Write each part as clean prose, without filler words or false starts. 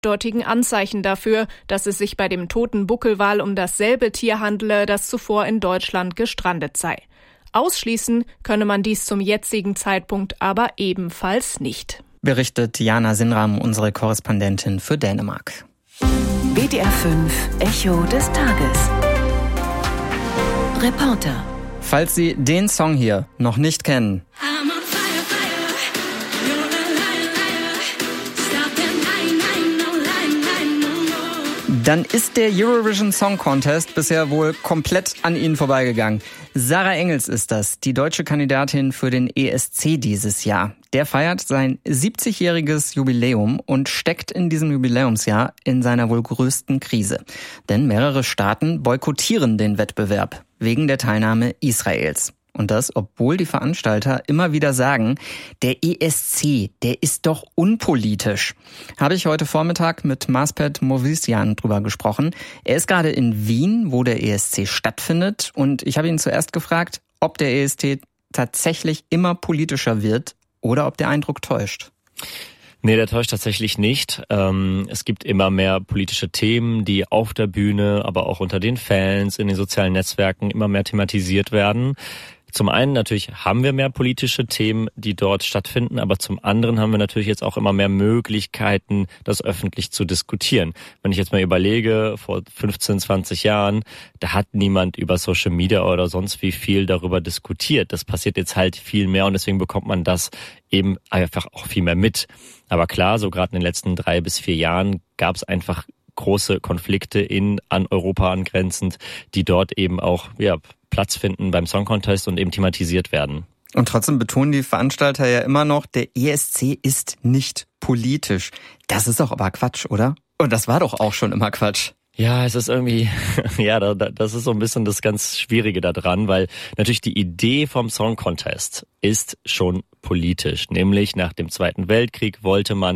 dortigen Anzeichen dafür, dass es sich bei dem toten Buckelwal um dasselbe Tier handele, das zuvor in Deutschland gestrandet sei. Ausschließen könne man dies zum jetzigen Zeitpunkt aber ebenfalls nicht. Berichtet Jana Sinram, unsere Korrespondentin für Dänemark. WDR 5 Echo des Tages. Reporter. Falls Sie den Song hier noch nicht kennen, dann ist der Eurovision Song Contest bisher wohl komplett an Ihnen vorbeigegangen. Sarah Engels ist das, die deutsche Kandidatin für den ESC dieses Jahr. Der feiert sein 70-jähriges Jubiläum und steckt in diesem Jubiläumsjahr in seiner wohl größten Krise. Denn mehrere Staaten boykottieren den Wettbewerb wegen der Teilnahme Israels. Und das, obwohl die Veranstalter immer wieder sagen, der ESC, der ist doch unpolitisch. Habe ich heute Vormittag mit Maspert Movisian drüber gesprochen. Er ist gerade in Wien, wo der ESC stattfindet. Und ich habe ihn zuerst gefragt, ob der ESC tatsächlich immer politischer wird oder ob der Eindruck täuscht. Nee, der täuscht tatsächlich nicht. Es gibt immer mehr politische Themen, die auf der Bühne, aber auch unter den Fans, in den sozialen Netzwerken immer mehr thematisiert werden. Zum einen natürlich haben wir mehr politische Themen, die dort stattfinden, aber zum anderen haben wir natürlich jetzt auch immer mehr Möglichkeiten, das öffentlich zu diskutieren. Wenn ich jetzt mal überlege, vor 15, 20 Jahren, da hat niemand über Social Media oder sonst wie viel darüber diskutiert. Das passiert jetzt halt viel mehr und deswegen bekommt man das eben einfach auch viel mehr mit. Aber klar, so gerade in den letzten 3 bis 4 Jahren gab es einfach große Konflikte an Europa angrenzend, die dort eben auch Platz finden beim Song Contest und eben thematisiert werden. Und trotzdem betonen die Veranstalter ja immer noch, der ESC ist nicht politisch. Das ist doch aber Quatsch, oder? Und das war doch auch schon immer Quatsch. Ja, es ist irgendwie, das ist so ein bisschen das ganz Schwierige da dran, weil natürlich die Idee vom Song Contest ist schon politisch. Nämlich nach dem Zweiten Weltkrieg wollte man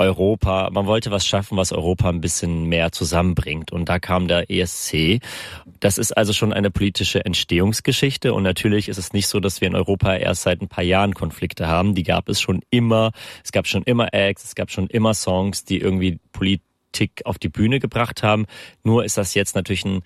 wollte was schaffen, was Europa ein bisschen mehr zusammenbringt. Und da kam der ESC. Das ist also schon eine politische Entstehungsgeschichte. Und natürlich ist es nicht so, dass wir in Europa erst seit ein paar Jahren Konflikte haben. Die gab es schon immer. Es gab schon immer Acts, es gab schon immer Songs, die irgendwie Politik auf die Bühne gebracht haben. Nur ist das jetzt natürlich eine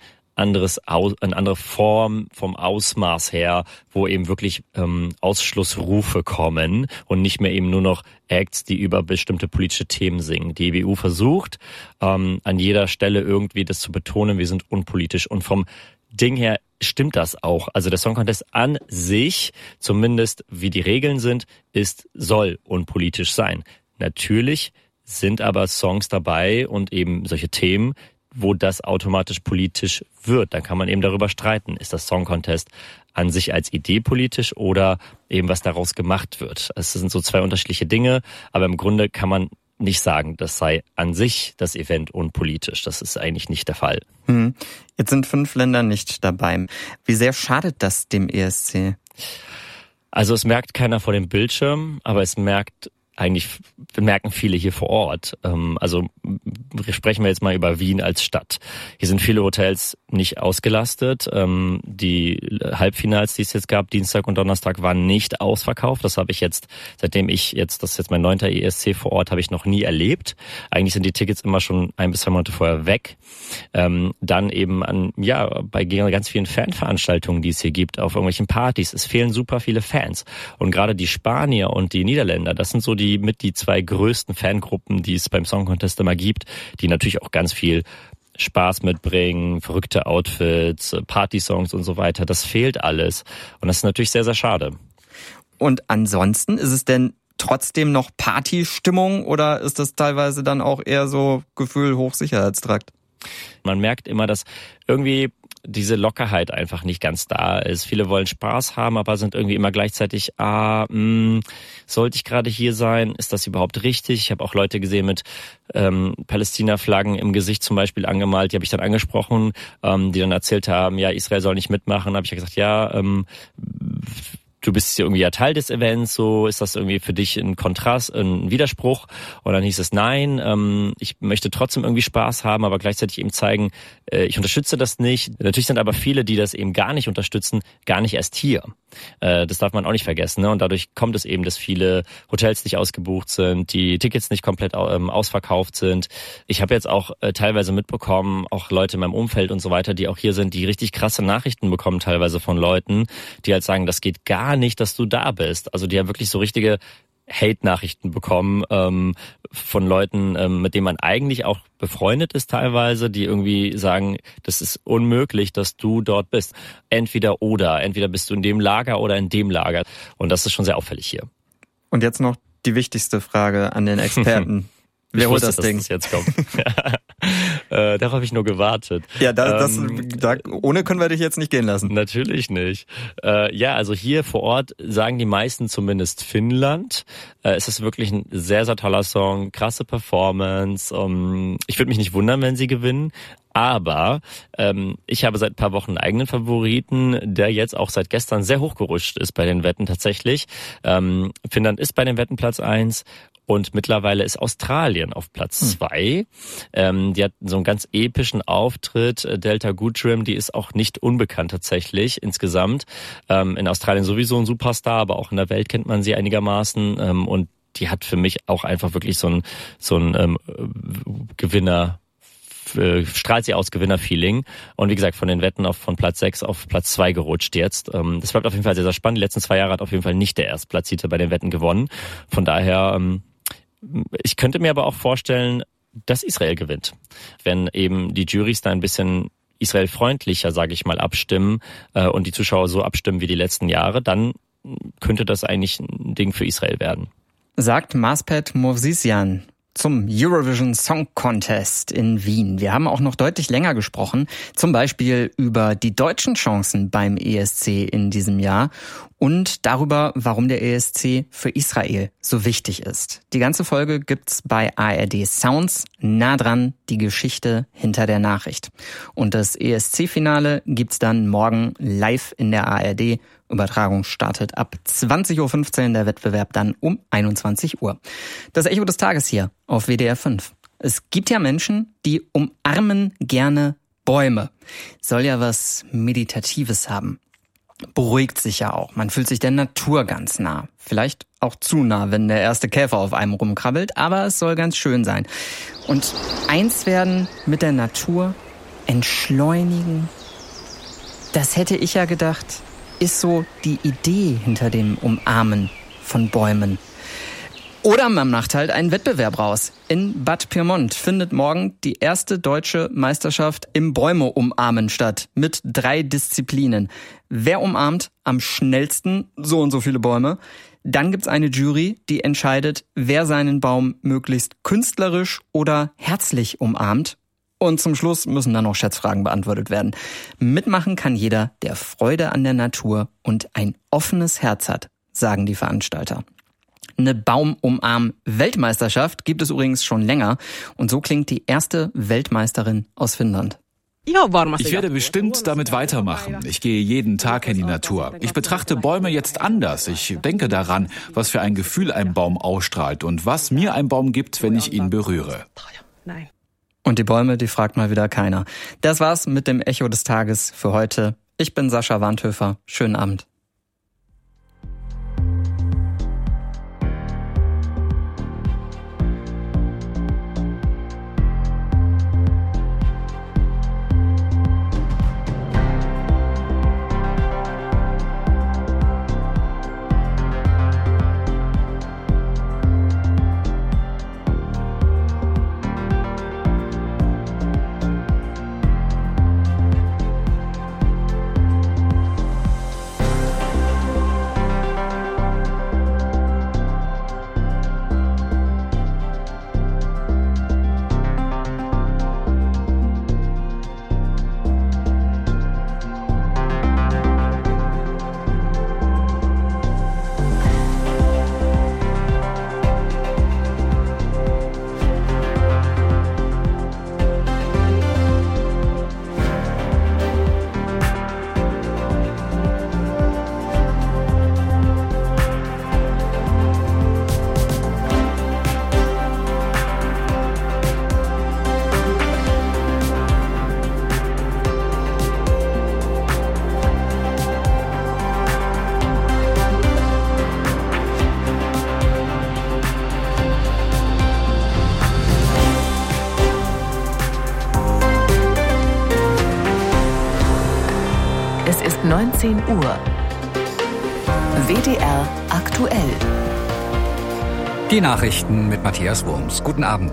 andere Form vom Ausmaß her, wo eben wirklich Ausschlussrufe kommen und nicht mehr eben nur noch Acts, die über bestimmte politische Themen singen. Die EU versucht an jeder Stelle irgendwie das zu betonen, wir sind unpolitisch. Und vom Ding her stimmt das auch. Also der Song Contest an sich, zumindest wie die Regeln sind, soll unpolitisch sein. Natürlich sind aber Songs dabei und eben solche Themen, wo das automatisch politisch wird. Dann kann man eben darüber streiten, ist das Song Contest an sich als Idee politisch oder eben was daraus gemacht wird. Es sind so 2 unterschiedliche Dinge, aber im Grunde kann man nicht sagen, das sei an sich das Event unpolitisch. Das ist eigentlich nicht der Fall. Jetzt sind 5 Länder nicht dabei. Wie sehr schadet das dem ESC? Also es merkt keiner vor dem Bildschirm, aber es merken viele hier vor Ort. Also sprechen wir jetzt mal über Wien als Stadt. Hier sind viele Hotels nicht ausgelastet. Die Halbfinals, die es jetzt gab, Dienstag und Donnerstag, waren nicht ausverkauft. Das habe ich jetzt, das ist jetzt mein 9. ESC vor Ort, habe ich noch nie erlebt. Eigentlich sind die Tickets immer schon 1 bis 2 Monate vorher weg. Dann eben bei ganz vielen Fanveranstaltungen, die es hier gibt, auf irgendwelchen Partys. Es fehlen super viele Fans. Und gerade die Spanier und die Niederländer, das sind so die 2 größten Fangruppen, die es beim Song Contest immer gibt, die natürlich auch ganz viel Spaß mitbringen, verrückte Outfits, Partysongs und so weiter. Das fehlt alles. Und das ist natürlich sehr, sehr schade. Und ansonsten, ist es denn trotzdem noch Partystimmung oder ist das teilweise dann auch eher so Gefühl Hochsicherheitstrakt? Man merkt immer, dass irgendwie diese Lockerheit einfach nicht ganz da ist. Viele wollen Spaß haben, aber sind irgendwie immer gleichzeitig, sollte ich gerade hier sein? Ist das überhaupt richtig? Ich habe auch Leute gesehen mit Palästina-Flaggen im Gesicht zum Beispiel angemalt. Die habe ich dann angesprochen, die dann erzählt haben, ja, Israel soll nicht mitmachen. Da habe ich ja gesagt, du bist irgendwie ja Teil des Events, so ist das irgendwie für dich ein Kontrast, ein Widerspruch? Und dann hieß es, nein, ich möchte trotzdem irgendwie Spaß haben, aber gleichzeitig eben zeigen, ich unterstütze das nicht. Natürlich sind aber viele, die das eben gar nicht unterstützen, gar nicht erst hier. Das darf man auch nicht vergessen, ne? Und dadurch kommt es eben, dass viele Hotels nicht ausgebucht sind, die Tickets nicht komplett ausverkauft sind. Ich habe jetzt auch teilweise mitbekommen, auch Leute in meinem Umfeld und so weiter, die auch hier sind, die richtig krasse Nachrichten bekommen teilweise von Leuten, die halt sagen, das geht gar nicht, dass du da bist. Also die haben wirklich so richtige Hate-Nachrichten bekommen von Leuten, mit denen man eigentlich auch befreundet ist teilweise, die irgendwie sagen, das ist unmöglich, dass du dort bist. Entweder bist du in dem Lager oder in dem Lager. Und das ist schon sehr auffällig hier. Und jetzt noch die wichtigste Frage an den Experten. Wer holt das Ding? Dass das jetzt kommt. Darauf habe ich nur gewartet. Ja, ohne können wir dich jetzt nicht gehen lassen. Natürlich nicht. Also hier vor Ort sagen die meisten zumindest Finnland. Es ist wirklich ein sehr, sehr toller Song, krasse Performance. Ich würde mich nicht wundern, wenn sie gewinnen. Aber ich habe seit ein paar Wochen einen eigenen Favoriten, der jetzt auch seit gestern sehr hochgerutscht ist bei den Wetten tatsächlich. Finnland ist bei den Wetten Platz 1. Und mittlerweile ist Australien auf Platz 2. Die hat so einen ganz epischen Auftritt. Delta Goodrem, die ist auch nicht unbekannt tatsächlich insgesamt. In Australien sowieso ein Superstar, aber auch in der Welt kennt man sie einigermaßen. Und die hat für mich auch einfach wirklich so ein Gewinner, strahlt sie aus Gewinnerfeeling. Und wie gesagt, von den Wetten von Platz 6 auf Platz 2 gerutscht jetzt. Das bleibt auf jeden Fall sehr, sehr spannend. Die letzten 2 Jahre hat auf jeden Fall nicht der Erstplatzierte bei den Wetten gewonnen. Von daher, ich könnte mir aber auch vorstellen, dass Israel gewinnt. Wenn eben die Jurys da ein bisschen israelfreundlicher, sage ich mal, abstimmen und die Zuschauer so abstimmen wie die letzten Jahre, dann könnte das eigentlich ein Ding für Israel werden. Sagt Maspet Movsisyan zum Eurovision Song Contest in Wien. Wir haben auch noch deutlich länger gesprochen, zum Beispiel über die deutschen Chancen beim ESC in diesem Jahr und darüber, warum der ESC für Israel so wichtig ist. Die ganze Folge gibt's bei ARD Sounds, nah dran, die Geschichte hinter der Nachricht. Und das ESC-Finale gibt's dann morgen live in der ARD. Übertragung startet ab 20.15 Uhr, der Wettbewerb dann um 21 Uhr. Das Echo des Tages hier auf WDR 5. Es gibt ja Menschen, die umarmen gerne Bäume. Soll ja was Meditatives haben. Beruhigt sich ja auch. Man fühlt sich der Natur ganz nah. Vielleicht auch zu nah, wenn der erste Käfer auf einem rumkrabbelt, aber es soll ganz schön sein. Und eins werden mit der Natur, entschleunigen, das hätte ich ja gedacht, ist so die Idee hinter dem Umarmen von Bäumen. Oder man macht halt einen Wettbewerb raus. In Bad Pyrmont findet morgen die erste deutsche Meisterschaft im Bäume umarmen statt. Mit 3 Disziplinen. Wer umarmt am schnellsten so und so viele Bäume? Dann gibt's eine Jury, die entscheidet, wer seinen Baum möglichst künstlerisch oder herzlich umarmt. Und zum Schluss müssen dann noch Schätzfragen beantwortet werden. Mitmachen kann jeder, der Freude an der Natur und ein offenes Herz hat, sagen die Veranstalter. Eine Baumumarm-Weltmeisterschaft gibt es übrigens schon länger. Und so klingt die erste Weltmeisterin aus Finnland. Ich werde bestimmt damit weitermachen. Ich gehe jeden Tag in die Natur. Ich betrachte Bäume jetzt anders. Ich denke daran, was für ein Gefühl ein Baum ausstrahlt und was mir ein Baum gibt, wenn ich ihn berühre. Und die Bäume, die fragt mal wieder keiner. Das war's mit dem Echo des Tages für heute. Ich bin Sascha Wandhöfer. Schönen Abend. 19 Uhr. WDR aktuell. Die Nachrichten mit Matthias Wurms. Guten Abend.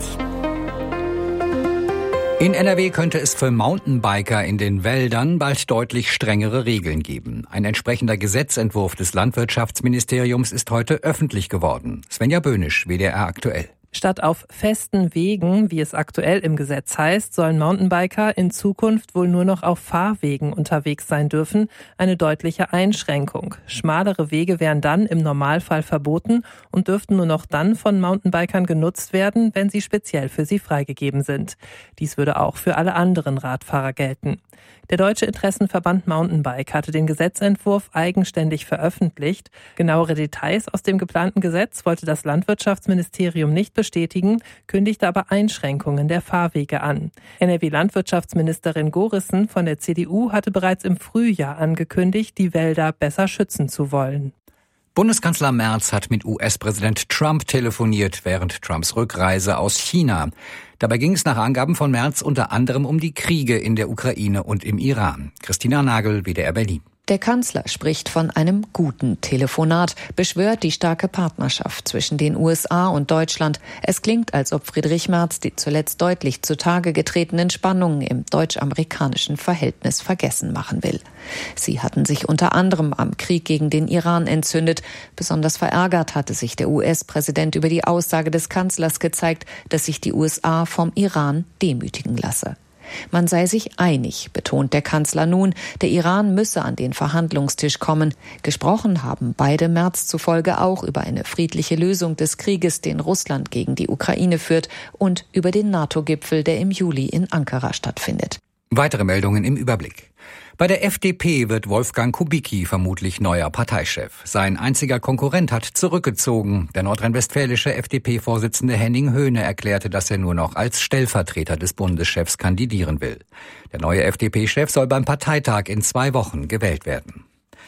In NRW könnte es für Mountainbiker in den Wäldern bald deutlich strengere Regeln geben. Ein entsprechender Gesetzentwurf des Landwirtschaftsministeriums ist heute öffentlich geworden. Svenja Böhnisch, WDR aktuell. Statt auf festen Wegen, wie es aktuell im Gesetz heißt, sollen Mountainbiker in Zukunft wohl nur noch auf Fahrwegen unterwegs sein dürfen. Eine deutliche Einschränkung. Schmalere Wege wären dann im Normalfall verboten und dürften nur noch dann von Mountainbikern genutzt werden, wenn sie speziell für sie freigegeben sind. Dies würde auch für alle anderen Radfahrer gelten. Der Deutsche Interessenverband Mountainbike hatte den Gesetzentwurf eigenständig veröffentlicht. Genauere Details aus dem geplanten Gesetz wollte das Landwirtschaftsministerium nicht bestätigen, kündigte aber Einschränkungen der Fahrwege an. NRW-Landwirtschaftsministerin Gorissen von der CDU hatte bereits im Frühjahr angekündigt, die Wälder besser schützen zu wollen. Bundeskanzler Merz hat mit US-Präsident Trump telefoniert während Trumps Rückreise aus China. Dabei ging es nach Angaben von Merz unter anderem um die Kriege in der Ukraine und im Iran. Christina Nagel, WDR Berlin. Der Kanzler spricht von einem guten Telefonat, beschwört die starke Partnerschaft zwischen den USA und Deutschland. Es klingt, als ob Friedrich Merz die zuletzt deutlich zutage getretenen Spannungen im deutsch-amerikanischen Verhältnis vergessen machen will. Sie hatten sich unter anderem am Krieg gegen den Iran entzündet. Besonders verärgert hatte sich der US-Präsident über die Aussage des Kanzlers gezeigt, dass sich die USA vom Iran demütigen lasse. Man sei sich einig, betont der Kanzler nun, der Iran müsse an den Verhandlungstisch kommen. Gesprochen haben beide Merz zufolge auch über eine friedliche Lösung des Krieges, den Russland gegen die Ukraine führt, und über den NATO-Gipfel, der im Juli in Ankara stattfindet. Weitere Meldungen im Überblick. Bei der FDP wird Wolfgang Kubicki vermutlich neuer Parteichef. Sein einziger Konkurrent hat zurückgezogen. Der nordrhein-westfälische FDP-Vorsitzende Henning Höhne erklärte, dass er nur noch als Stellvertreter des Bundeschefs kandidieren will. Der neue FDP-Chef soll beim Parteitag in 2 Wochen gewählt werden.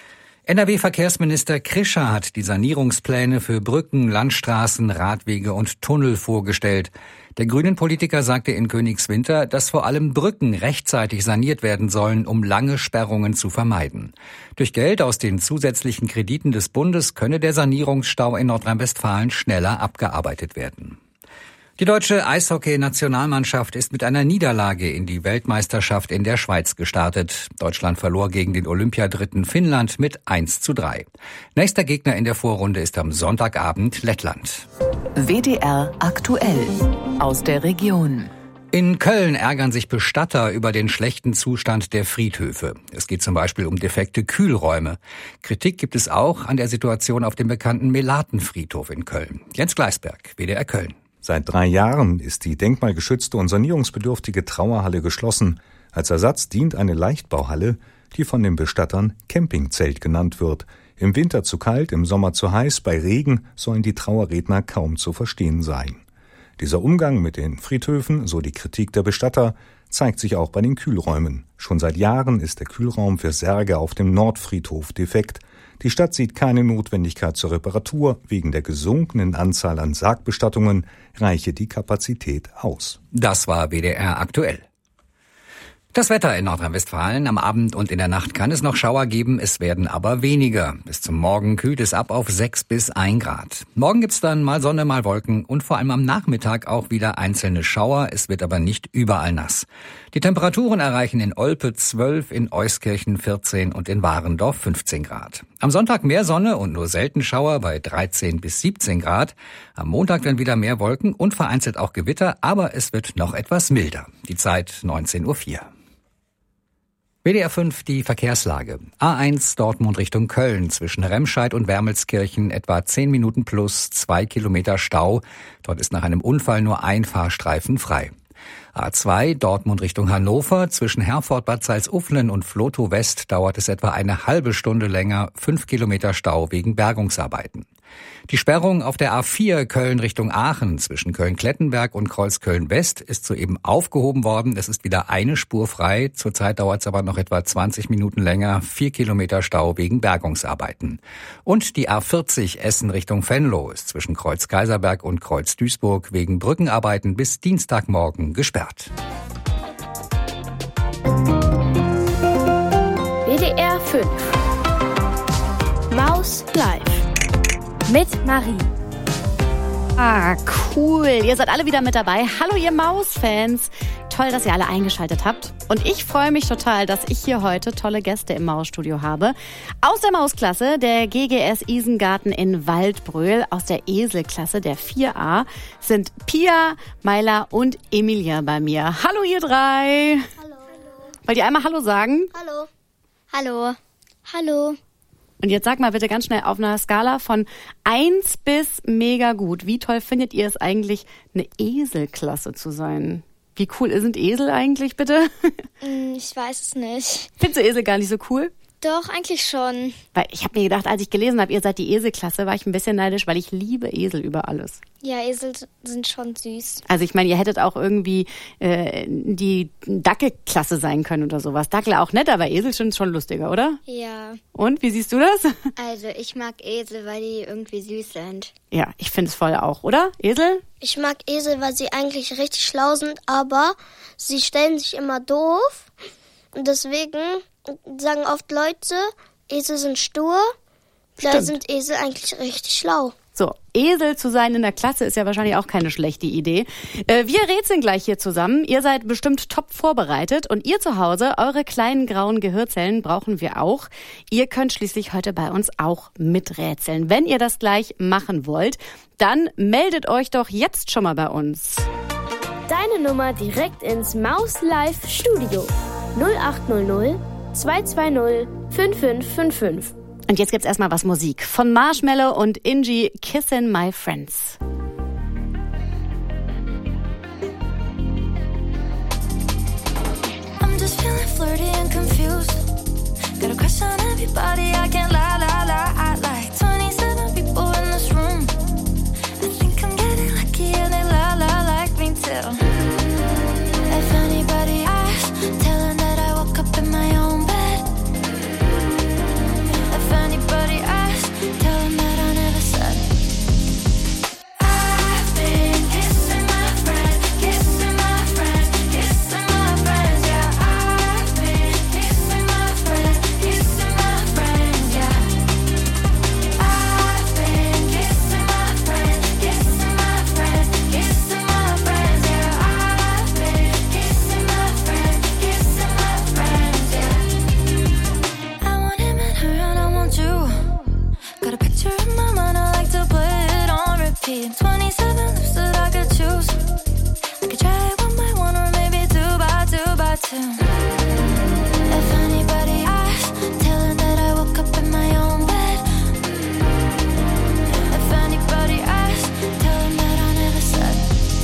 NRW-Verkehrsminister Krischer hat die Sanierungspläne für Brücken, Landstraßen, Radwege und Tunnel vorgestellt. Der Grünen-Politiker sagte in Königswinter, dass vor allem Brücken rechtzeitig saniert werden sollen, um lange Sperrungen zu vermeiden. Durch Geld aus den zusätzlichen Krediten des Bundes könne der Sanierungsstau in Nordrhein-Westfalen schneller abgearbeitet werden. Die deutsche Eishockey-Nationalmannschaft ist mit einer Niederlage in die Weltmeisterschaft in der Schweiz gestartet. Deutschland verlor gegen den Olympiadritten Finnland mit 1:3. Nächster Gegner in der Vorrunde ist am Sonntagabend Lettland. WDR aktuell aus der Region. In Köln ärgern sich Bestatter über den schlechten Zustand der Friedhöfe. Es geht zum Beispiel um defekte Kühlräume. Kritik gibt es auch an der Situation auf dem bekannten Melatenfriedhof in Köln. Jens Gleisberg, WDR Köln. Seit 3 Jahren ist die denkmalgeschützte und sanierungsbedürftige Trauerhalle geschlossen. Als Ersatz dient eine Leichtbauhalle, die von den Bestattern Campingzelt genannt wird. Im Winter zu kalt, im Sommer zu heiß, bei Regen sollen die Trauerredner kaum zu verstehen sein. Dieser Umgang mit den Friedhöfen, so die Kritik der Bestatter, zeigt sich auch bei den Kühlräumen. Schon seit Jahren ist der Kühlraum für Särge auf dem Nordfriedhof defekt. Die Stadt sieht keine Notwendigkeit zur Reparatur. Wegen der gesunkenen Anzahl an Sargbestattungen reiche die Kapazität aus. Das war WDR aktuell. Das Wetter in Nordrhein-Westfalen: Am Abend und in der Nacht kann es noch Schauer geben, es werden aber weniger. Bis zum Morgen kühlt es ab auf 6 bis 1 Grad. Morgen gibt's dann mal Sonne, mal Wolken und vor allem am Nachmittag auch wieder einzelne Schauer. Es wird aber nicht überall nass. Die Temperaturen erreichen in Olpe 12, in Euskirchen 14 und in Warendorf 15 Grad. Am Sonntag mehr Sonne und nur selten Schauer bei 13 bis 17 Grad. Am Montag dann wieder mehr Wolken und vereinzelt auch Gewitter, aber es wird noch etwas milder. Die Zeit 19:04 Uhr. WDR 5, die Verkehrslage. A1 Dortmund Richtung Köln, zwischen Remscheid und Wermelskirchen etwa 10 Minuten plus 2 Kilometer Stau. Dort ist nach einem Unfall nur ein Fahrstreifen frei. A2 Dortmund Richtung Hannover, zwischen Herford, Bad Salzuflen und Vlotho West dauert es etwa eine halbe Stunde länger, 5 Kilometer Stau wegen Bergungsarbeiten. Die Sperrung auf der A4 Köln Richtung Aachen zwischen Köln-Klettenberg und Kreuzköln-West ist soeben aufgehoben worden. Es ist wieder eine Spur frei. Zurzeit dauert es aber noch etwa 20 Minuten länger. 4 Kilometer Stau wegen Bergungsarbeiten. Und die A40 Essen Richtung Venlo ist zwischen Kreuz-Kaiserberg und Kreuz-Duisburg wegen Brückenarbeiten bis Dienstagmorgen gesperrt. WDR 5. Maus live. Mit Marie. Ah, cool. Ihr seid alle wieder mit dabei. Hallo, ihr Maus-Fans. Toll, dass ihr alle eingeschaltet habt. Und ich freue mich total, dass ich hier heute tolle Gäste im Mausstudio habe. Aus der Mausklasse der GGS Isengarten in Waldbröl, aus der Eselklasse der 4a, sind Pia, Maila und Emilia bei mir. Hallo, ihr drei. Hallo. Wollt ihr einmal Hallo sagen? Hallo. Hallo. Hallo. Und jetzt sag mal bitte ganz schnell auf einer Skala von 1 bis mega gut. Wie toll findet ihr es eigentlich, eine Eselklasse zu sein? Wie cool sind Esel eigentlich, bitte? Ich weiß es nicht. Findest du Esel gar nicht so cool? Doch, eigentlich schon. Weil ich habe mir gedacht, als ich gelesen habe, ihr seid die Eselklasse, war ich ein bisschen neidisch, weil ich liebe Esel über alles. Ja, Esel sind schon süß. Also ich meine, ihr hättet auch irgendwie die Dackelklasse sein können oder sowas. Dackel auch nett, aber Esel sind schon lustiger, oder? Ja. Und, wie siehst du das? Also ich mag Esel, weil die irgendwie süß sind. Ja, ich finde es voll auch, oder? Esel? Ich mag Esel, weil sie eigentlich richtig schlau sind, aber sie stellen sich immer doof. Und deswegen sagen oft Leute, Esel sind stur. Da sind Esel eigentlich richtig schlau. So, Esel zu sein in der Klasse ist ja wahrscheinlich auch keine schlechte Idee. Wir rätseln gleich hier zusammen. Ihr seid bestimmt top vorbereitet. Und ihr zu Hause, eure kleinen grauen Gehirnzellen brauchen wir auch. Ihr könnt schließlich heute bei uns auch miträtseln. Wenn ihr das gleich machen wollt, dann meldet euch doch jetzt schon mal bei uns. Deine Nummer direkt ins Maus Live Studio. 0800 220 5555. Und jetzt gibt's erstmal was Musik von Marshmello und Ingi, Kissin' My Friends. I'm just feeling flirty and confused. Got a crush on everybody, I can't lie, lie, lie. I like 27 people in this room. I think I'm getting lucky and they lie, lie, like me too. If anybody asks, tell them that I woke up in my own bed. If anybody asks, tell them that I never said. I've been kissing my friend, kissing my friend, kissing my friends, yeah. I've been kissing my friend, kissing my friends, yeah. I've been kissing my friend, kissing my friend, kissing my friends, yeah. I've been kissing my friend, kissing my friends, yeah. I want him and her and I want you. Got a picture in my mind, I like to play it on repeat. 27 lips that I could choose. I could try it 1 by 1 or maybe 2 by 2 by 2. If anybody asks, tell them that I woke up in my own bed. If anybody asks, tell them that I never said.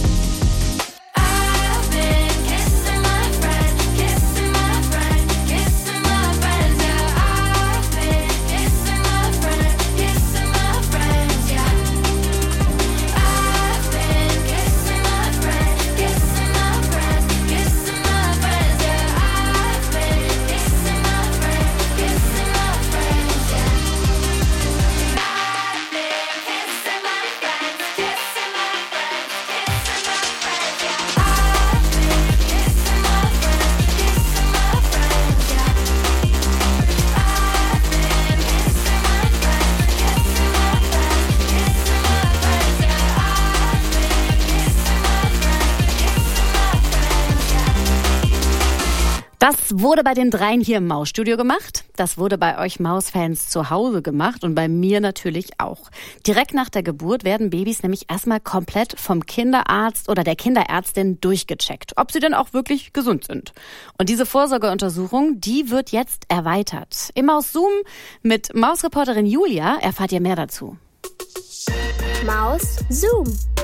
I've been kissing my friend, kissing my friend, kissing my friends, yeah. I've been kissing my friend, kissing my friends, yeah. I've been kissing my friend, kissing my friends, kissing my friends, yeah. I've been kissing my friend, kissing my friends, yeah. I've been kissing my friends, kissing my friends, kissing my friends, yeah. I've been kissing my friends, kissing my friends, yeah. I've been kissing my friends, kissing my friends, kissing my friends, yeah. I've been kissing my friends, kissing my friends, yeah. Das wurde bei den dreien hier im Mausstudio gemacht. Das wurde bei euch Mausfans zu Hause gemacht und bei mir natürlich auch. Direkt nach der Geburt werden Babys nämlich erstmal komplett vom Kinderarzt oder der Kinderärztin durchgecheckt, ob sie denn auch wirklich gesund sind. Und diese Vorsorgeuntersuchung, die wird jetzt erweitert. Im Maus Zoom mit Mausreporterin Julia erfahrt ihr mehr dazu. Maus Zoom.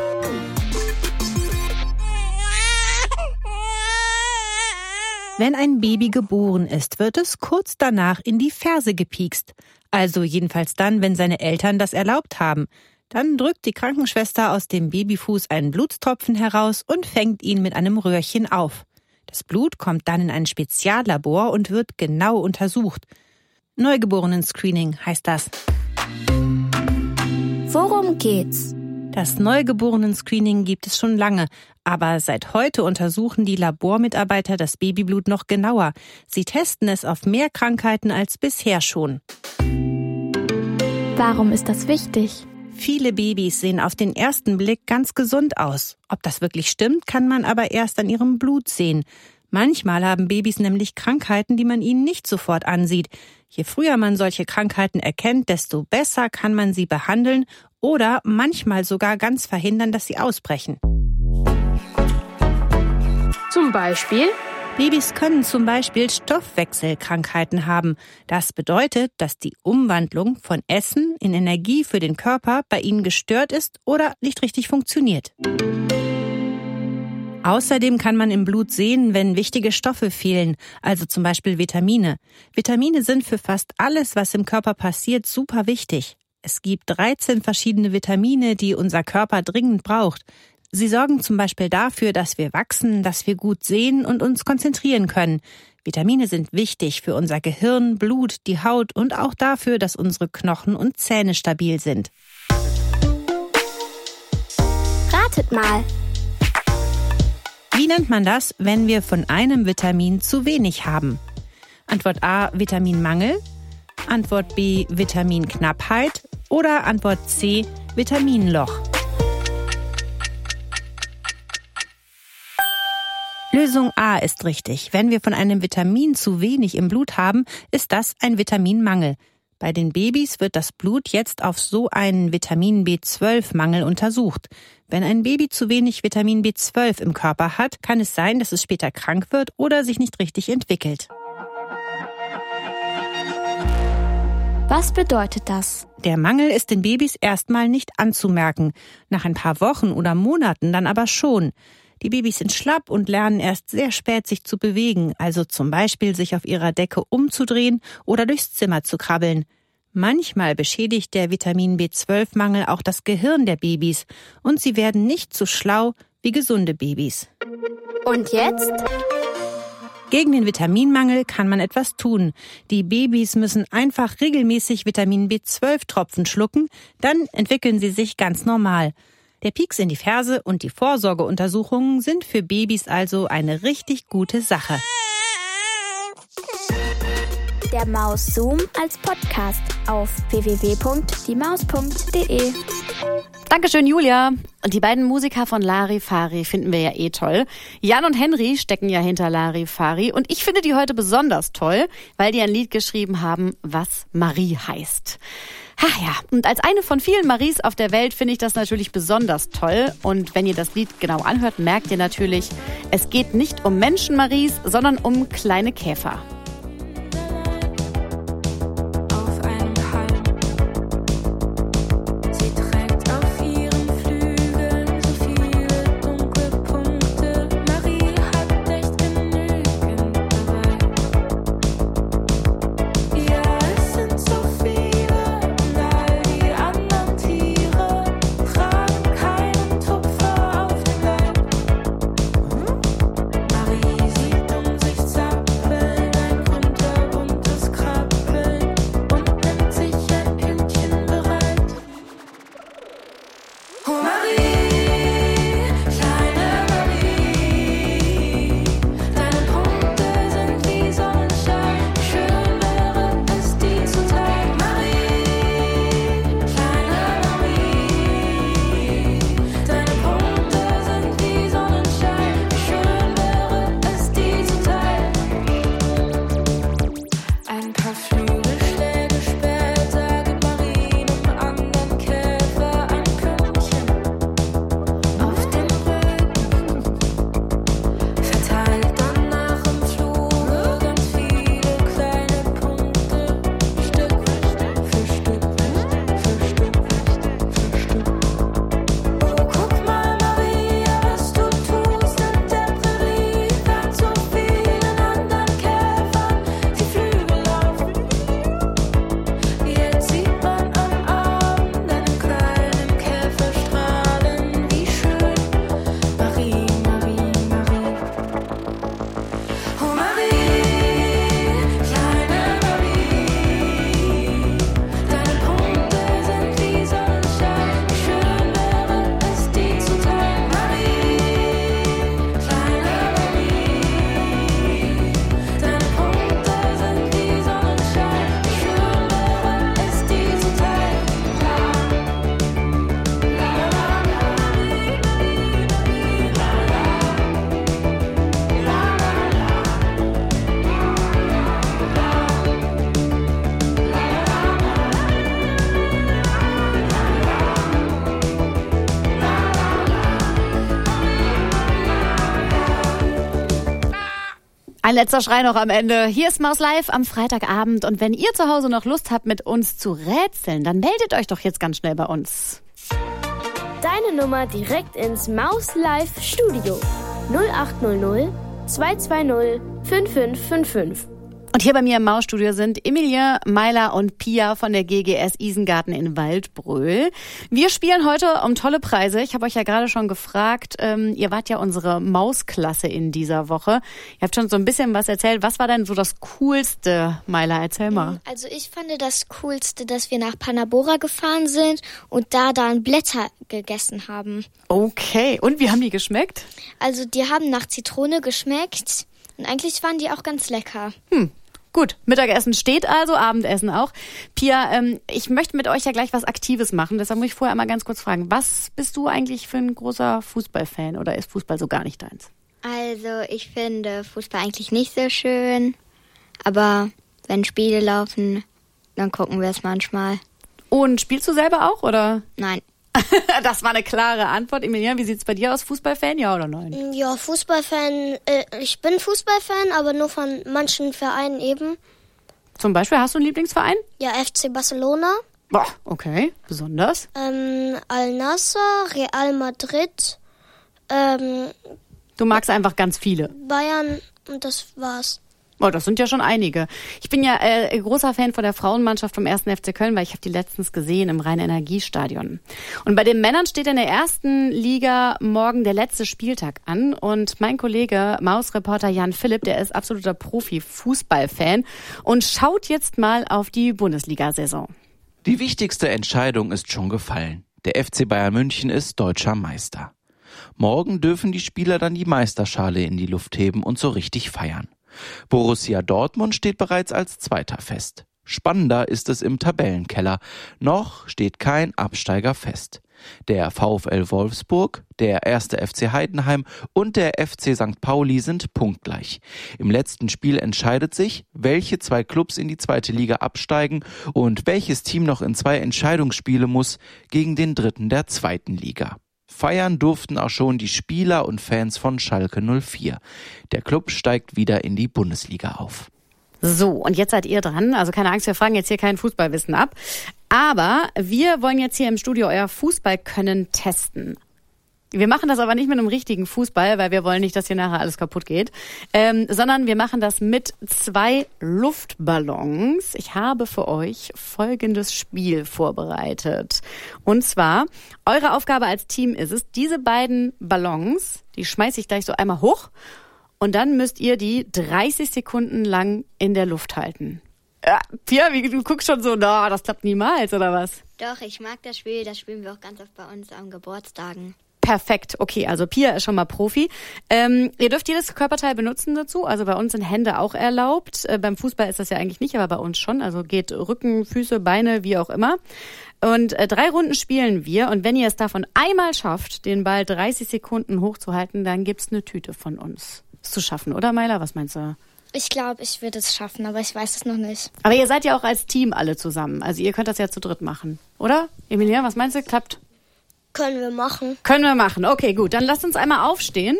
Wenn ein Baby geboren ist, wird es kurz danach in die Ferse gepiekst. Also jedenfalls dann, wenn seine Eltern das erlaubt haben. Dann drückt die Krankenschwester aus dem Babyfuß einen Blutstropfen heraus und fängt ihn mit einem Röhrchen auf. Das Blut kommt dann in ein Speziallabor und wird genau untersucht. Neugeborenen-Screening heißt das. Worum geht's? Das Neugeborenen-Screening gibt es schon lange, aber seit heute untersuchen die Labormitarbeiter das Babyblut noch genauer. Sie testen es auf mehr Krankheiten als bisher schon. Warum ist das wichtig? Viele Babys sehen auf den ersten Blick ganz gesund aus. Ob das wirklich stimmt, kann man aber erst an ihrem Blut sehen. Manchmal haben Babys nämlich Krankheiten, die man ihnen nicht sofort ansieht. Je früher man solche Krankheiten erkennt, desto besser kann man sie behandeln oder manchmal sogar ganz verhindern, dass sie ausbrechen. Zum Beispiel? Babys können zum Beispiel Stoffwechselkrankheiten haben. Das bedeutet, dass die Umwandlung von Essen in Energie für den Körper bei ihnen gestört ist oder nicht richtig funktioniert. Außerdem kann man im Blut sehen, wenn wichtige Stoffe fehlen, also zum Beispiel Vitamine. Vitamine sind für fast alles, was im Körper passiert, super wichtig. Es gibt 13 verschiedene Vitamine, die unser Körper dringend braucht. Sie sorgen zum Beispiel dafür, dass wir wachsen, dass wir gut sehen und uns konzentrieren können. Vitamine sind wichtig für unser Gehirn, Blut, die Haut und auch dafür, dass unsere Knochen und Zähne stabil sind. Ratet mal. Wie nennt man das, wenn wir von einem Vitamin zu wenig haben? Antwort A, Vitaminmangel. Antwort B, Vitaminknappheit. Oder Antwort C, Vitaminloch. Lösung A ist richtig. Wenn wir von einem Vitamin zu wenig im Blut haben, ist das ein Vitaminmangel. Bei den Babys wird das Blut jetzt auf so einen Vitamin B12-Mangel untersucht. Wenn ein Baby zu wenig Vitamin B12 im Körper hat, kann es sein, dass es später krank wird oder sich nicht richtig entwickelt. Was bedeutet das? Der Mangel ist den Babys erstmal nicht anzumerken. Nach ein paar Wochen oder Monaten dann aber schon. Die Babys sind schlapp und lernen erst sehr spät, sich zu bewegen, also zum Beispiel sich auf ihrer Decke umzudrehen oder durchs Zimmer zu krabbeln. Manchmal beschädigt der Vitamin B12-Mangel auch das Gehirn der Babys und sie werden nicht so schlau wie gesunde Babys. Und jetzt? Gegen den Vitaminmangel kann man etwas tun. Die Babys müssen einfach regelmäßig Vitamin B12-Tropfen schlucken, dann entwickeln sie sich ganz normal. Der Pieks in die Ferse und die Vorsorgeuntersuchungen sind für Babys also eine richtig gute Sache. Der Maus Zoom als Podcast auf www.diemaus.de. Dankeschön, Julia. Und die beiden Musiker von Larifari finden wir ja eh toll. Jan und Henry stecken ja hinter Larifari. Und ich finde die heute besonders toll, weil die ein Lied geschrieben haben, was Marie heißt. Ach ja, und als eine von vielen Maries auf der Welt finde ich das natürlich besonders toll. Und wenn ihr das Lied genau anhört, merkt ihr natürlich, es geht nicht um Menschen-Maries, sondern um kleine Käfer. Marie sieht sich zappeln, Ein letzter Schrei noch am Ende. Hier ist Maus Live am Freitagabend. Und wenn ihr zu Hause noch Lust habt, mit uns zu rätseln, dann meldet euch doch jetzt ganz schnell bei uns. Deine Nummer direkt ins Maus Live Studio. 0800 220 5555. Und hier bei mir im Mausstudio sind Emilie, Meiler und Pia von der GGS Isengarten in Waldbröl. Wir spielen heute um tolle Preise. Ich habe euch ja gerade schon gefragt, ihr wart ja unsere Mausklasse in dieser Woche. Ihr habt schon so ein bisschen was erzählt. Was war denn so das Coolste, Meiler? Erzähl mal. Also ich fand das Coolste, dass wir nach Panabora gefahren sind und da dann Blätter gegessen haben. Okay, und wie haben die geschmeckt? Also die haben nach Zitrone geschmeckt und eigentlich waren die auch ganz lecker. Gut, Mittagessen steht also, Abendessen auch. Pia, ich möchte mit euch ja gleich was Aktives machen, deshalb muss ich vorher einmal ganz kurz fragen, was bist du eigentlich für ein großer Fußballfan oder ist Fußball so gar nicht deins? Also ich finde Fußball eigentlich nicht so schön, aber wenn Spiele laufen, dann gucken wir es manchmal. Und spielst du selber auch, oder? Nein. Das war eine klare Antwort. Emilia, wie sieht's bei dir aus? Fußballfan, ja oder nein? Ja, Fußballfan. Ich bin Fußballfan, aber nur von manchen Vereinen eben. Zum Beispiel, hast du einen Lieblingsverein? Ja, FC Barcelona. Boah, okay. Besonders? Al-Nassr, Real Madrid. Du magst einfach ganz viele. Bayern und das war's. Oh, das sind ja schon einige. Ich bin ja großer Fan von der Frauenmannschaft vom 1. FC Köln, weil ich habe die letztens gesehen im Rhein-Energiestadion. Und bei den Männern steht in der ersten Liga morgen der letzte Spieltag an. Und mein Kollege, Mausreporter Jan Philipp, der ist absoluter Profi-Fußballfan und schaut jetzt mal auf die Bundesliga-Saison. Die wichtigste Entscheidung ist schon gefallen. Der FC Bayern München ist deutscher Meister. Morgen dürfen die Spieler dann die Meisterschale in die Luft heben und so richtig feiern. Borussia Dortmund steht bereits als Zweiter fest. Spannender ist es im Tabellenkeller. Noch steht kein Absteiger fest. Der VfL Wolfsburg, der 1. FC Heidenheim und der FC St. Pauli sind punktgleich. Im letzten Spiel entscheidet sich, welche 2 Clubs in die 2. Liga absteigen und welches Team noch in 2 Entscheidungsspiele muss gegen den 3. der 2. Liga. Feiern durften auch schon die Spieler und Fans von Schalke 04. Der Club steigt wieder in die Bundesliga auf. So, und jetzt seid ihr dran. Also keine Angst, wir fragen jetzt hier kein Fußballwissen ab. Aber wir wollen jetzt hier im Studio euer Fußballkönnen testen. Wir machen das aber nicht mit einem richtigen Fußball, weil wir wollen nicht, dass hier nachher alles kaputt geht, sondern wir machen das mit 2 Luftballons. Ich habe für euch folgendes Spiel vorbereitet. Und zwar, eure Aufgabe als Team ist es, diese beiden Ballons, die schmeiße ich gleich so einmal hoch und dann müsst ihr die 30 Sekunden lang in der Luft halten. Pia, du guckst schon so, das klappt niemals, oder was? Doch, ich mag das Spiel. Das spielen wir auch ganz oft bei uns an Geburtstagen. Perfekt, okay, also Pia ist schon mal Profi. Ihr dürft jedes Körperteil benutzen dazu, also bei uns sind Hände auch erlaubt. Beim Fußball ist das ja eigentlich nicht, aber bei uns schon, also geht Rücken, Füße, Beine, wie auch immer. Und 3 Runden spielen wir und wenn ihr es davon einmal schafft, den Ball 30 Sekunden hochzuhalten, dann gibt's eine Tüte von uns. Ist zu schaffen, oder Meiler? Was meinst du? Ich glaube, ich würde es schaffen, aber ich weiß es noch nicht. Aber ihr seid ja auch als Team alle zusammen, also ihr könnt das ja zu dritt machen, oder? Emilia, was meinst du? Klappt? Können wir machen. Können wir machen. Okay, gut. Dann lasst uns einmal aufstehen.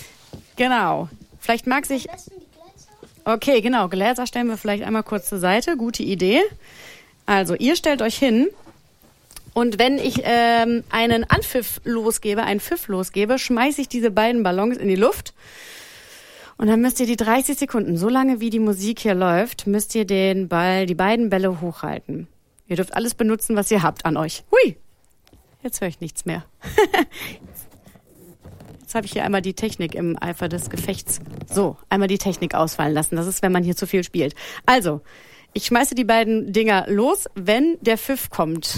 Genau. Vielleicht mag sich... Okay, genau. Gläser stellen wir vielleicht einmal kurz zur Seite. Gute Idee. Also, ihr stellt euch hin. Und wenn ich einen Pfiff losgebe, schmeiße ich diese beiden Ballons in die Luft. Und dann müsst ihr die 30 Sekunden, so lange wie die Musik hier läuft, müsst ihr die beiden Bälle hochhalten. Ihr dürft alles benutzen, was ihr habt an euch. Hui! Jetzt höre ich nichts mehr. Jetzt habe ich hier einmal die Technik im Eifer des Gefechts. So, einmal die Technik ausfallen lassen. Das ist, wenn man hier zu viel spielt. Also, ich schmeiße die beiden Dinger los, wenn der Pfiff kommt.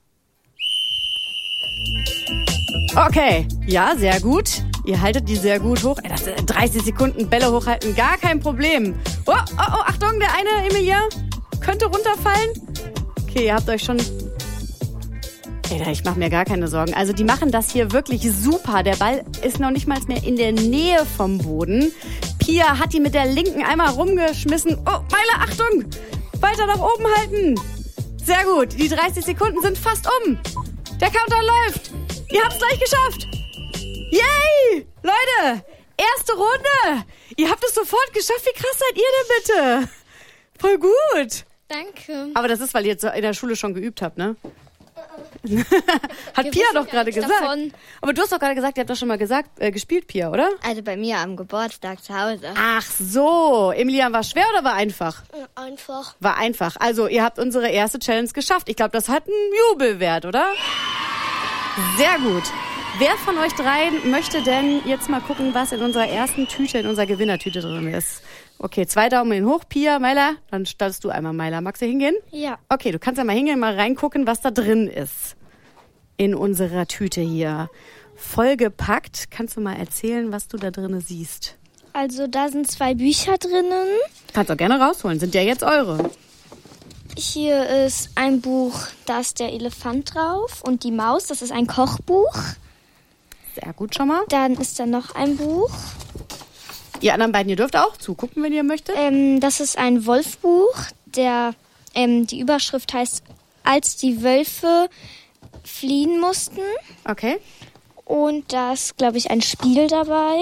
Okay, ja, sehr gut. Ihr haltet die sehr gut hoch. 30 Sekunden Bälle hochhalten, gar kein Problem. Oh, Achtung, der eine, Emilia, könnte runterfallen. Okay, ihr habt euch schon... Ich mache mir gar keine Sorgen. Also die machen das hier wirklich super. Der Ball ist noch nicht mal mehr in der Nähe vom Boden. Pia hat die mit der linken einmal rumgeschmissen. Oh, Meiler, Achtung! Weiter nach oben halten. Sehr gut. Die 30 Sekunden sind fast um. Der Countdown läuft. Ihr habt's gleich geschafft. Yay! Leute, erste Runde. Ihr habt es sofort geschafft. Wie krass seid ihr denn bitte? Voll gut. Danke. Aber das ist, weil ihr jetzt in der Schule schon geübt habt, ne? Hat Pia doch gerade gesagt. Davon. Aber du hast doch gerade gesagt, ihr habt doch schon mal gespielt, Pia, oder? Also bei mir am Geburtstag zu Hause. Ach so. Emilian, war schwer oder war einfach? Einfach. War einfach. Also, ihr habt unsere erste Challenge geschafft. Ich glaube, das hat einen Jubelwert, oder? Sehr gut. Wer von euch dreien möchte denn jetzt mal gucken, was in unserer ersten Tüte, in unserer Gewinnertüte drin ist? Okay, 2 Daumen hoch, Pia, Maila. Dann startest du einmal, Maila. Magst du hingehen? Ja. Okay, du kannst ja mal hingehen, mal reingucken, was da drin ist. In unserer Tüte hier. Vollgepackt. Kannst du mal erzählen, was du da drin siehst? Also da sind 2 Bücher drinnen. Kannst auch gerne rausholen, sind ja jetzt eure. Hier ist ein Buch, da ist der Elefant drauf und die Maus, das ist ein Kochbuch. Sehr gut schon mal. Dann ist da noch ein Buch. Ihr anderen beiden, ihr dürft auch zugucken, wenn ihr möchtet. Das ist ein Wolfbuch, die Überschrift heißt, als die Wölfe fliehen mussten. Okay. Und da ist, glaube ich, ein Spiel dabei.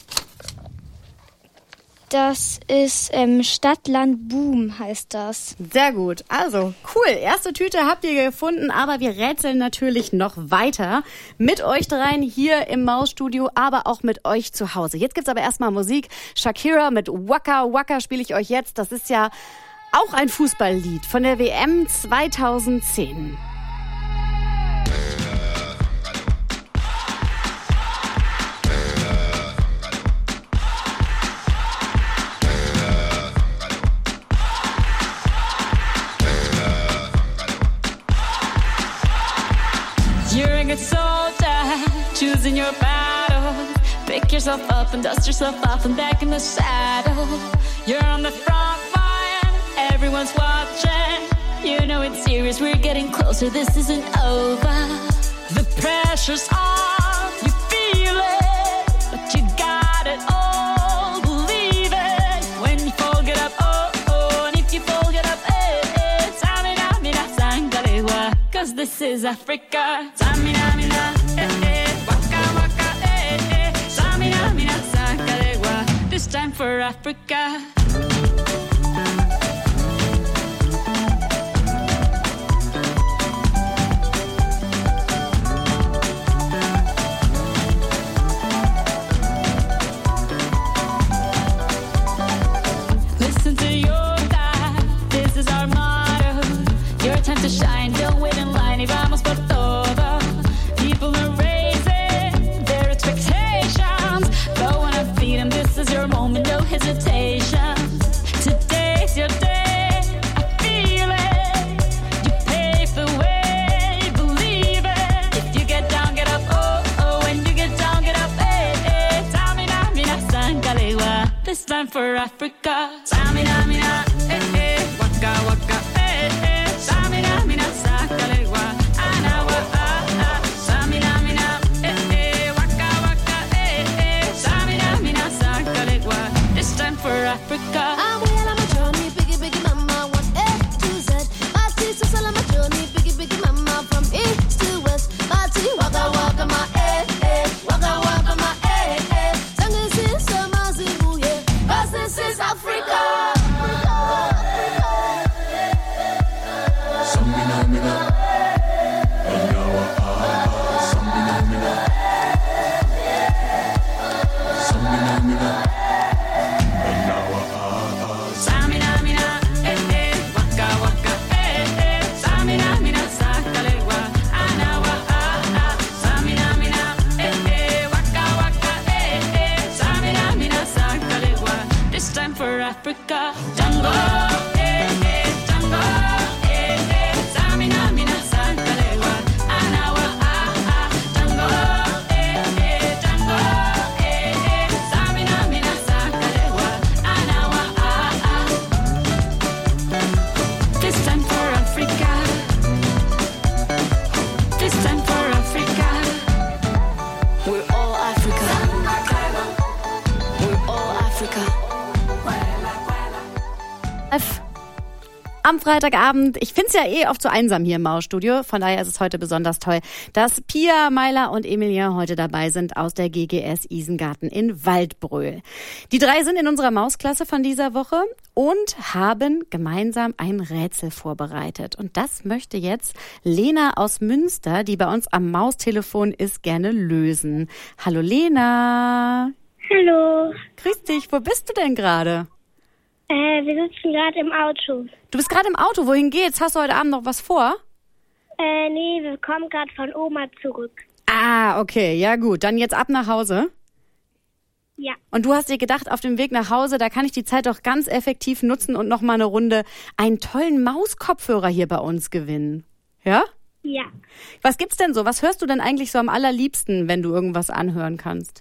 Das ist Stadt, Land, Boom heißt das. Sehr gut. Also, cool. Erste Tüte habt ihr gefunden, aber wir rätseln natürlich noch weiter. Mit euch dreien hier im Mausstudio, aber auch mit euch zu Hause. Jetzt gibt's aber erstmal Musik. Shakira mit Waka Waka spiele ich euch jetzt. Das ist ja auch ein Fußballlied von der WM 2010. You're a good soldier, choosing your battles. Pick yourself up and dust yourself off and back in the saddle. You're on the front line, everyone's watching. You know it's serious, we're getting closer, this isn't over. The pressure's on, you feel it, but you got it all, believe it. When you fall, get up, oh, oh, and if you fall, get up, eh, eh. Samina, mina, sangalewa, 'cause this is Africa. Samina, mina, eh, eh, waka, waka, eh, eh. Samina, mina, sangalewa, this time for Africa. Listen to your God, this is our motto. Your time to shine, don't wait in line, y vamos por todo. People are raising their expectations. Go on and feed them, this is your moment, no hesitation. Today's your day, I feel it. You pave the way, believe it. If you get down, get up, oh, oh. When you get down, get up, eh, eh. Samina, mina, sangalewa, this time for Africa. Samina, mina, eh, eh. Waka, waka, eh, eh. Samina, mina, sangalewa, anawa, ah, ah. Samina, mina, eh, eh. Waka, waka, eh, eh. Samina, mina, sangalewa, this time for Africa. I'm well on my journey, biggie, biggie mama, 1 A to Z. My sister's all on my journey, biggie, biggie mama, from east to west. My tea, waka, waka, my waka, waka, my Sangin' sister, my Zimbabwe, yeah, 'cause this is Africa. Samina, mina, eh, eh. Waka, waka, eh, eh. Samina, mina, sangalewa, anawa, ah, ah. Samina, mina, eh, eh. Waka, waka, eh, eh. Samina, mina, sangalewa, this time for Africa. Jungle, eh, eh. Jungle, eh, eh. Samina, mina, sangalewa, anawa, ah, ah. Jungle, eh, eh. Jungle, eh, eh. Samina, mina, sangalewa, anawa, ah, ah. This time for Africa. This time for Africa. We're all Africa. We're all Africa. am Freitagabend. Ich find's ja oft so einsam hier im Mausstudio. Von daher ist es heute besonders toll, dass Pia, Maila und Emilia heute dabei sind aus der GGS Isengarten in Waldbröl. Die 3 sind in unserer Mausklasse von dieser Woche und haben gemeinsam ein Rätsel vorbereitet. Und das möchte jetzt Lena aus Münster, die bei uns am Maustelefon ist, gerne lösen. Hallo Lena. Hallo. Grüß dich. Wo bist du denn gerade? Wir sitzen gerade im Auto. Du bist gerade im Auto. Wohin geht's? Hast du heute Abend noch was vor? Nee, wir kommen gerade von Oma zurück. Ah, okay. Ja gut. Dann jetzt ab nach Hause. Ja. Und du hast dir gedacht, auf dem Weg nach Hause, da kann ich die Zeit doch ganz effektiv nutzen und noch mal eine Runde einen tollen Mauskopfhörer hier bei uns gewinnen. Ja? Ja. Was gibt's denn so? Was hörst du denn eigentlich so am allerliebsten, wenn du irgendwas anhören kannst?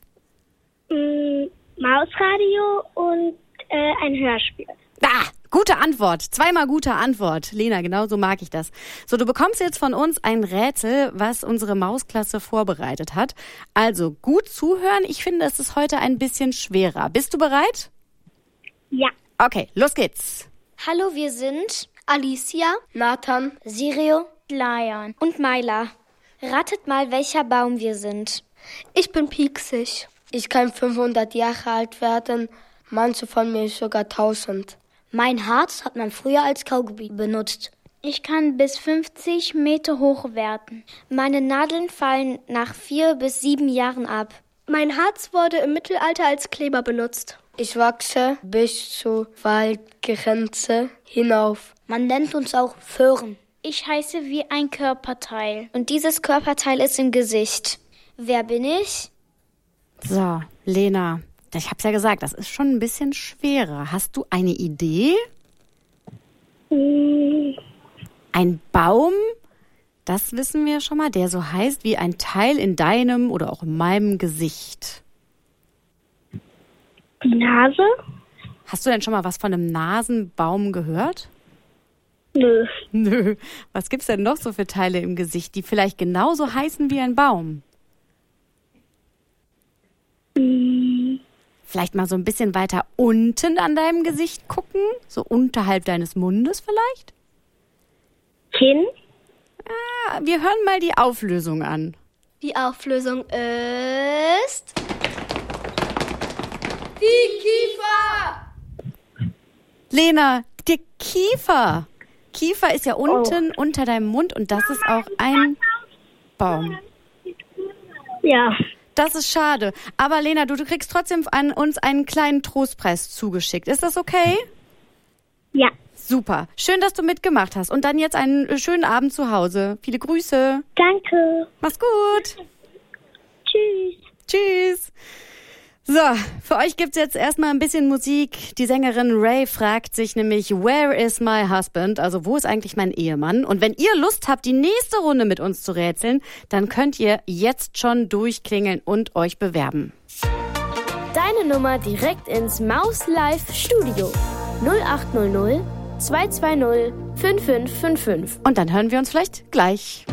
Mausradio und ein Hörspiel. Gute Antwort. 2-mal gute Antwort. Lena, genau so mag ich das. So, du bekommst jetzt von uns ein Rätsel, was unsere Mausklasse vorbereitet hat. Also gut zuhören. Ich finde, es ist heute ein bisschen schwerer. Bist du bereit? Ja. Okay, los geht's. Hallo, wir sind Alicia, Nathan, Sirio, Lion und Maila. Ratet mal, welcher Baum wir sind. Ich bin pieksig. Ich kann 500 Jahre alt werden. Manche von mir sogar 1000. Mein Harz hat man früher als Kaugummi benutzt. Ich kann bis 50 Meter hoch werden. Meine Nadeln fallen nach 4 bis 7 Jahren ab. Mein Harz wurde im Mittelalter als Kleber benutzt. Ich wachse bis zur Waldgrenze hinauf. Man nennt uns auch Föhren. Ich heiße wie ein Körperteil. Und dieses Körperteil ist im Gesicht. Wer bin ich? So, Lena, ich hab's ja gesagt, das ist schon ein bisschen schwerer. Hast du eine Idee? Ein Baum, das wissen wir schon mal, der so heißt wie ein Teil in deinem oder auch in meinem Gesicht. Die Nase? Hast du denn schon mal was von einem Nasenbaum gehört? Nö. Nö. Was gibt's denn noch so für Teile im Gesicht, die vielleicht genauso heißen wie ein Baum? Vielleicht mal so ein bisschen weiter unten an deinem Gesicht gucken? So unterhalb deines Mundes vielleicht? Kinn? Wir hören mal die Auflösung an. Die Auflösung ist... Die Kiefer! Lena, der Kiefer. Kiefer ist ja unten unter deinem Mund und das ist auch ein Baum. Ja. Das ist schade. Aber Lena, du kriegst trotzdem an uns einen kleinen Trostpreis zugeschickt. Ist das okay? Ja. Super. Schön, dass du mitgemacht hast. Und dann jetzt einen schönen Abend zu Hause. Viele Grüße. Danke. Mach's gut. Tschüss. Tschüss. So, für euch gibt's jetzt erstmal ein bisschen Musik. Die Sängerin Ray fragt sich nämlich, where is my husband? Also, wo ist eigentlich mein Ehemann? Und wenn ihr Lust habt, die nächste Runde mit uns zu rätseln, dann könnt ihr jetzt schon durchklingeln und euch bewerben. Deine Nummer direkt ins Maus Live Studio. 0800 220 5555. Und dann hören wir uns vielleicht gleich.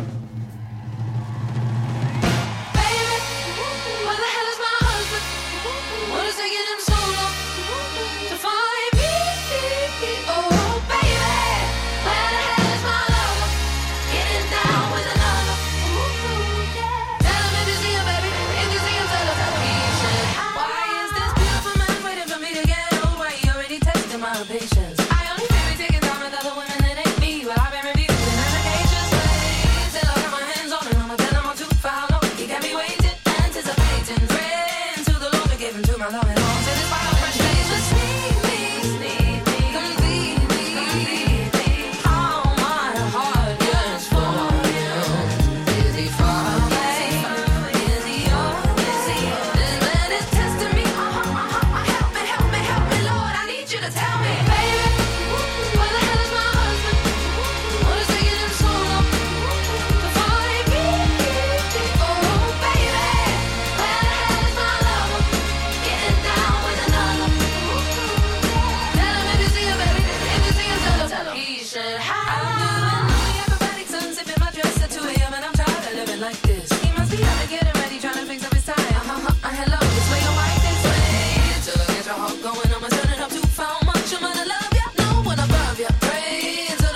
Going on my turning up too far much. I'm gonna love ya, no one above ya. Pray until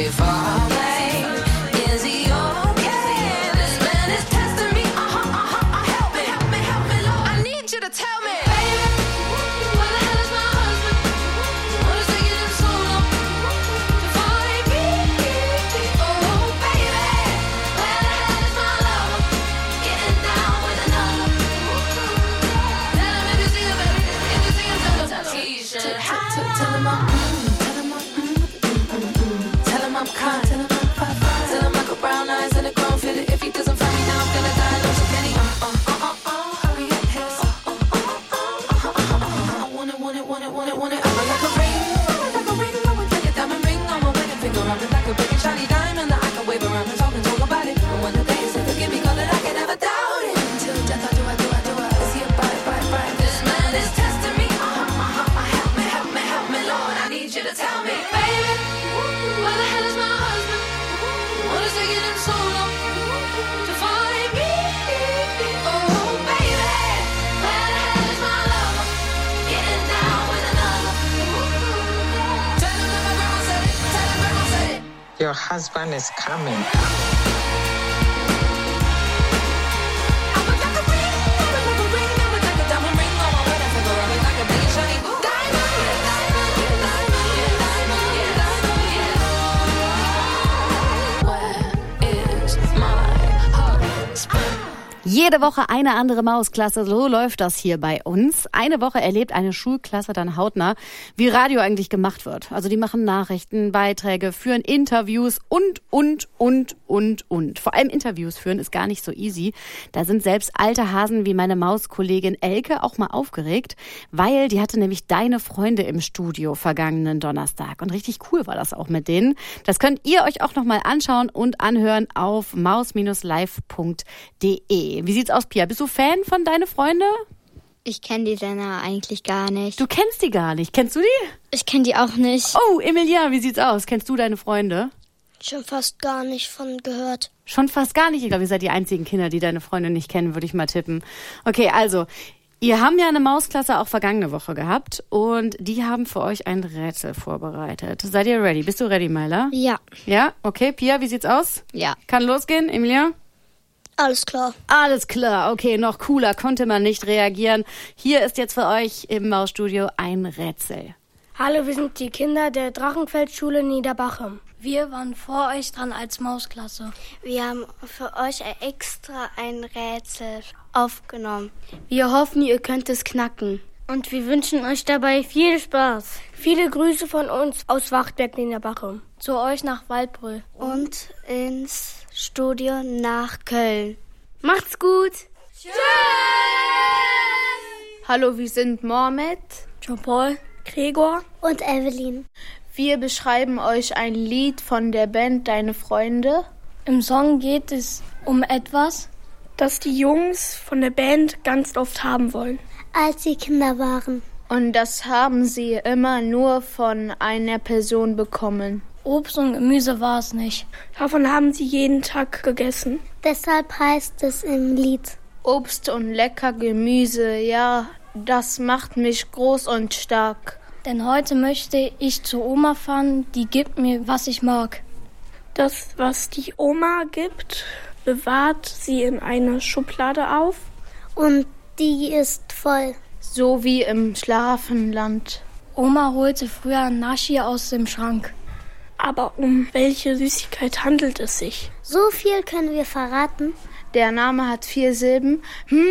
far away. Is he okay? This man is testing me. Help me, help me, help me, Lord. I need you to tell me. Baby, where the hell is my husband? What is taking him so long to find me? Oh, baby, where the hell is my lover? Getting down with another. Tell him if you see him, baby. If you see him, tell him. He should have. Tell him I'm kind. Tell him I'm fine. Tell him I got brown eyes and a grown fitted. If he doesn't find me now, I'm gonna die. Don't you get it? Hurry up, hiss. I want it, want it, want it, want it, want it. I'm like a ring, like a diamond ring on my wedding finger. I'm like a big and shiny diamond that I can wave around and talk about it. But when the day is forgive me, 'cause I can never doubt it. Till death, I do. Is he a bite? This man is testing me. Help me, Lord. I need you to tell me, baby. Where the hell is my husband? What is taking him so long to find me? Oh, baby, where the hell is my lover? Getting down with another. Tell him that my grandma said it. Tell him grandma said it. Your husband is coming. Jede Woche eine andere Mausklasse, so läuft das hier bei uns. Eine Woche erlebt eine Schulklasse dann hautnah, wie Radio eigentlich gemacht wird. Also die machen Nachrichten, Beiträge, führen Interviews und. Vor allem Interviews führen ist gar nicht so easy. Da sind selbst alte Hasen wie meine Mauskollegin Elke auch mal aufgeregt, weil die hatte nämlich Deine Freunde im Studio vergangenen Donnerstag. Und richtig cool war das auch mit denen. Das könnt ihr euch auch noch mal anschauen und anhören auf maus-live.de. Wie sieht's aus, Pia? Bist du Fan von Deine Freunde? Ich kenne die Sender eigentlich gar nicht. Du kennst die gar nicht. Kennst du die? Ich kenne die auch nicht. Oh, Emilia, wie sieht's aus? Kennst du Deine Freunde? Schon fast gar nicht von gehört. Schon fast gar nicht. Ich glaube, ihr seid die einzigen Kinder, die Deine Freunde nicht kennen, würde ich mal tippen. Okay, also, ihr habt ja eine Mausklasse auch vergangene Woche gehabt und die haben für euch ein Rätsel vorbereitet. Seid ihr ready? Bist du ready, Myla? Ja. Ja? Okay, Pia, wie sieht's aus? Ja. Kann losgehen, Emilia? Alles klar. Alles klar, okay, noch cooler konnte man nicht reagieren. Hier ist jetzt für euch im Mausstudio ein Rätsel. Hallo, wir sind die Kinder der Drachenfeldschule Niederbachem. Wir waren vor euch dran als Mausklasse. Wir haben für euch extra ein Rätsel aufgenommen. Wir hoffen, ihr könnt es knacken. Und wir wünschen euch dabei viel Spaß. Viele Grüße von uns aus Wachtberg Niederbachem. Zu euch nach Waldbröl. Und ins Studio nach Köln. Macht's gut. Tschüss. Hallo, wir sind Mohamed, Jean-Paul, Gregor und Evelyn. Wir beschreiben euch ein Lied von der Band Deine Freunde. Im Song geht es um etwas, das die Jungs von der Band ganz oft haben wollen. Als sie Kinder waren. Und das haben sie immer nur von einer Person bekommen. Obst und Gemüse war es nicht. Davon haben sie jeden Tag gegessen. Deshalb heißt es im Lied. Obst und lecker Gemüse, ja, das macht mich groß und stark. Denn heute möchte ich zur Oma fahren, die gibt mir, was ich mag. Das, was die Oma gibt, bewahrt sie in eine Schublade auf. Und die ist voll. So wie im Schlafenland. Oma holte früher Naschi aus dem Schrank. Aber um welche Süßigkeit handelt es sich? So viel können wir verraten. Der Name hat 4 Silben.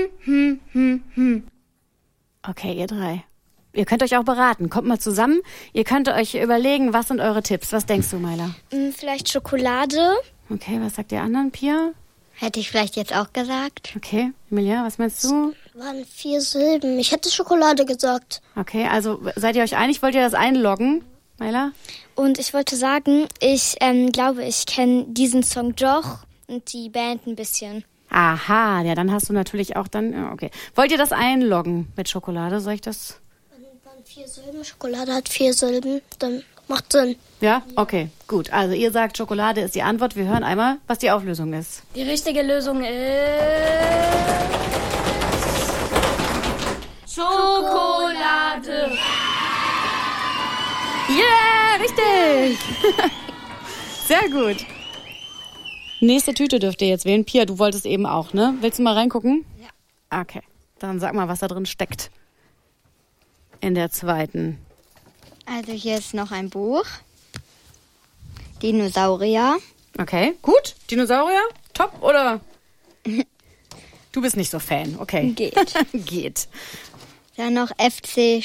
Okay, ihr 3. Ihr könnt euch auch beraten. Kommt mal zusammen. Ihr könnt euch überlegen, was sind eure Tipps? Was denkst du, Myla? Vielleicht Schokolade. Okay, was sagt ihr anderen, Pia? Hätte ich vielleicht jetzt auch gesagt. Okay, Emilia, was meinst du? Waren 4 Silben. Ich hätte Schokolade gesagt. Okay, also seid ihr euch einig? Wollt ihr das einloggen, Myla? Und ich wollte sagen, ich glaube, ich kenne diesen Song doch und die Band ein bisschen. Aha, ja, dann hast du natürlich auch dann, ja, okay. Wollt ihr das einloggen mit Schokolade? Soll ich das? Waren 4 Silben, Schokolade hat 4 Silben, dann macht Sinn. Ja? Okay, gut. Also ihr sagt, Schokolade ist die Antwort. Wir hören einmal, was die Auflösung ist. Die richtige Lösung ist... Schokolade! Yeah, richtig! Sehr gut. Nächste Tüte dürft ihr jetzt wählen. Pia, du wolltest eben auch, ne? Willst du mal reingucken? Ja. Okay, dann sag mal, was da drin steckt. In der zweiten. Also hier ist noch ein Buch. Dinosaurier. Okay, gut. Dinosaurier? Top, oder? Du bist nicht so Fan, okay. Geht. Geht. Dann noch FC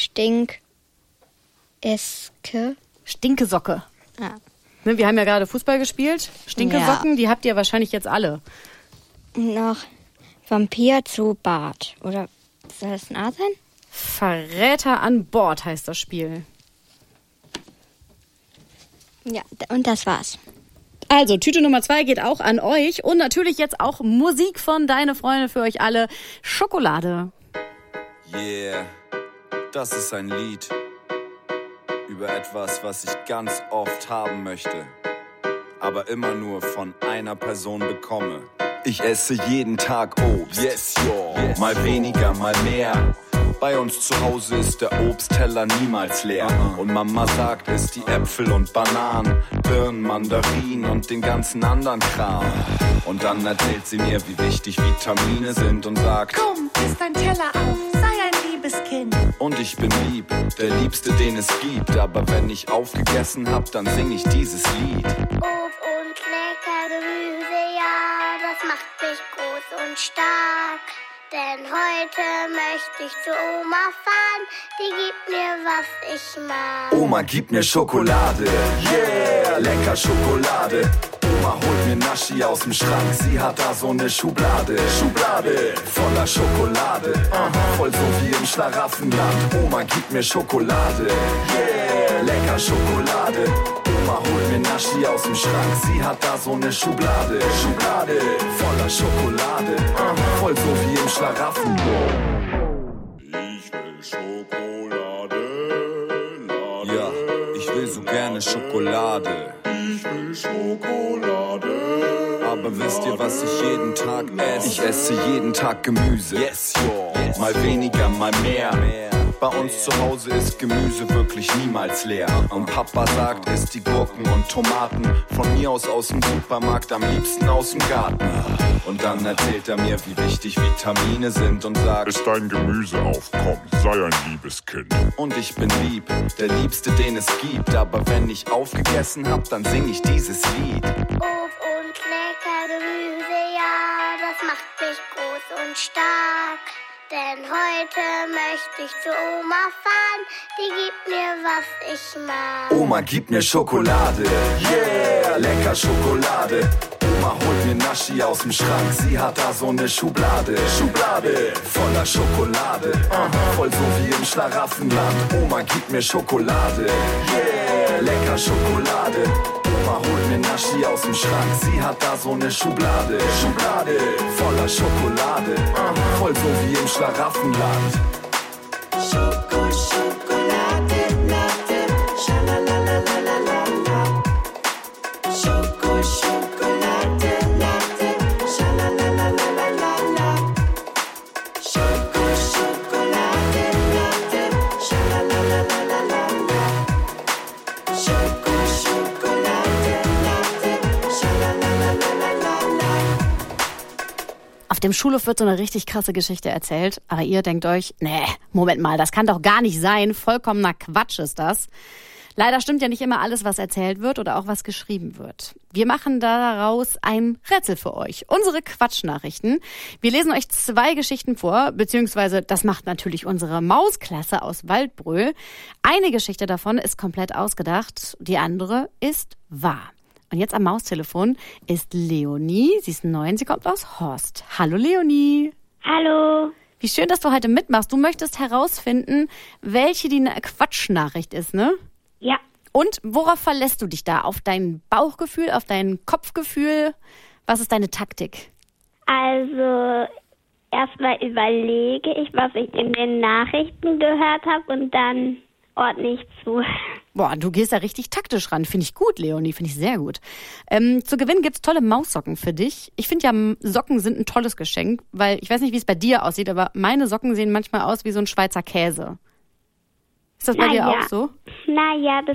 Stinke. Stinkesocke. Ja. Ne, wir haben ja gerade Fußball gespielt. Stinkesocken, die habt ihr wahrscheinlich jetzt alle. Noch Vampir zu Bart. Oder soll das ein A sein? Verräter an Bord heißt das Spiel. Ja, und das war's. Also, Tüte Nummer 2 geht auch an euch. Und natürlich jetzt auch Musik von Deine Freunde für euch alle. Schokolade. Yeah, das ist ein Lied über etwas, was ich ganz oft haben möchte, aber immer nur von einer Person bekomme. Ich esse jeden Tag Obst, yes, yo. Mal weniger, mal mehr. Bei uns zu Hause ist der Obstteller niemals leer. Und Mama sagt, isst die Äpfel und Bananen, Birnen, Mandarinen und den ganzen anderen Kram. Und dann erzählt sie mir, wie wichtig Vitamine sind und sagt: Komm, isst dein Teller auf, sei ein liebes Kind. Und ich bin lieb, der Liebste, den es gibt. Aber wenn ich aufgegessen hab, dann sing ich dieses Lied. Obst und lecker Gemüse, ja, das macht mich groß und stark. Denn heute möchte ich zu Oma fahren, die gibt mir, was ich mag. Oma, gib mir Schokolade, yeah, lecker Schokolade. Oma holt mir Naschi aus dem Schrank, sie hat da so eine Schublade. Schublade voller Schokolade, voll so wie im Schlaraffenland. Oma, gib mir Schokolade, yeah, lecker Schokolade. Oma holt mir Naschi aus dem Schrank, sie hat da so eine Schublade. Schublade voller Schokolade, voll so wie im Schlaraffenland. Ich will Schokolade, Lade. Ja, ich will so gerne Schokolade. Ich will Schokolade. Aber wisst ihr, was ich jeden Tag esse? Ich esse jeden Tag Gemüse. Yes, yo. Mal weniger, mal mehr. Bei uns zu Hause ist Gemüse wirklich niemals leer. Und Papa sagt, isst die Gurken und Tomaten von mir aus dem Supermarkt, am liebsten aus dem Garten. Und dann erzählt er mir, wie wichtig Vitamine sind und sagt: Ist dein Gemüse auf, komm, sei ein liebes Kind. Und ich bin lieb, der Liebste, den es gibt. Aber wenn ich aufgegessen hab, dann sing ich dieses Lied. Obst und lecker Gemüse, ja, das macht mich groß und stark. Denn heute möchte ich zu Oma fahren, die gibt mir, was ich mag. Oma, gib mir Schokolade, yeah, lecker Schokolade. Oma holt mir Naschi aus dem Schrank, sie hat da so eine Schublade. Schublade voller Schokolade, voll so wie im Schlaraffenland. Oma, gib mir Schokolade, yeah, lecker Schokolade. Oma holt mir Naschi aus dem Schrank, sie hat da so eine Schublade. Schublade voller Schokolade, voll so wie im Schlaraffenland. Schoko, Schokolade, Latte, schalalalala. Schoko, Schokolade, Latte, schalalalala. Schoko, Schokolade, Latte, schalalalala. Schoko, Schokolade, Latte, schalalalala. Auf dem Schulhof wird so eine richtig krasse Geschichte erzählt, aber ihr denkt euch, nee, Moment mal, das kann doch gar nicht sein, vollkommener Quatsch ist das. Leider stimmt ja nicht immer alles, was erzählt wird oder auch was geschrieben wird. Wir machen daraus ein Rätsel für euch, unsere Quatschnachrichten. Wir lesen euch 2 Geschichten vor, beziehungsweise das macht natürlich unsere Mausklasse aus Waldbröl. Eine Geschichte davon ist komplett ausgedacht, die andere ist wahr. Und jetzt am Maustelefon ist Leonie. Sie ist 9, sie kommt aus Horst. Hallo Leonie. Hallo. Wie schön, dass du heute mitmachst. Du möchtest herausfinden, welche die Quatschnachricht ist, ne? Ja. Und worauf verlässt du dich da? Auf dein Bauchgefühl, auf dein Kopfgefühl? Was ist deine Taktik? Also erstmal überlege ich, was ich in den Nachrichten gehört habe und dann ordne ich zu. Boah, du gehst da richtig taktisch ran. Finde ich gut, Leonie. Finde ich sehr gut. Zu gewinnen gibt's tolle Maussocken für dich. Ich finde ja, Socken sind ein tolles Geschenk, weil ich weiß nicht, wie es bei dir aussieht, aber meine Socken sehen manchmal aus wie so ein Schweizer Käse. Ist das bei dir auch so? Naja, das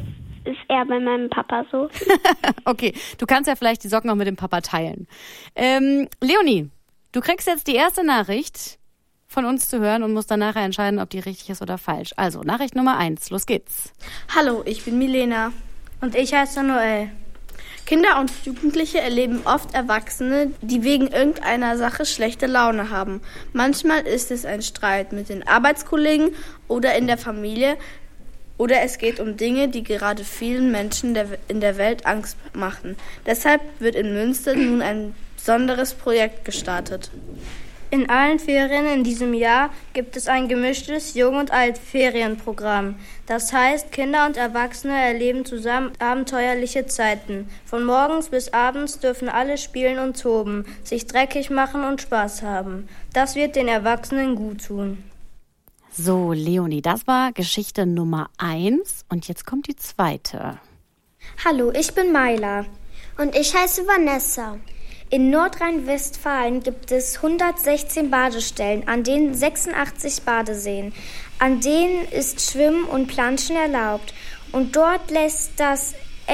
ist eher bei meinem Papa so. Okay, du kannst ja vielleicht die Socken auch mit dem Papa teilen. Leonie, du kriegst jetzt die erste Nachricht von uns zu hören und musst dann nachher entscheiden, ob die richtig ist oder falsch. Also, Nachricht Nummer 1, los geht's. Hallo, ich bin Milena. Und ich heiße Noel. Kinder und Jugendliche erleben oft Erwachsene, die wegen irgendeiner Sache schlechte Laune haben. Manchmal ist es ein Streit mit den Arbeitskollegen oder in der Familie, oder es geht um Dinge, die gerade vielen Menschen in der Welt Angst machen. Deshalb wird in Münster nun ein besonderes Projekt gestartet. In allen Ferien in diesem Jahr gibt es ein gemischtes Jung- und Alt-Ferienprogramm. Das heißt, Kinder und Erwachsene erleben zusammen abenteuerliche Zeiten. Von morgens bis abends dürfen alle spielen und toben, sich dreckig machen und Spaß haben. Das wird den Erwachsenen gut tun. So, Leonie, das war Geschichte Nummer 1 und jetzt kommt die zweite. Hallo, ich bin Maila. Und ich heiße Vanessa. In Nordrhein-Westfalen gibt es 116 Badestellen, an denen 86 Badeseen. An denen ist Schwimmen und Planschen erlaubt. Und dort lässt das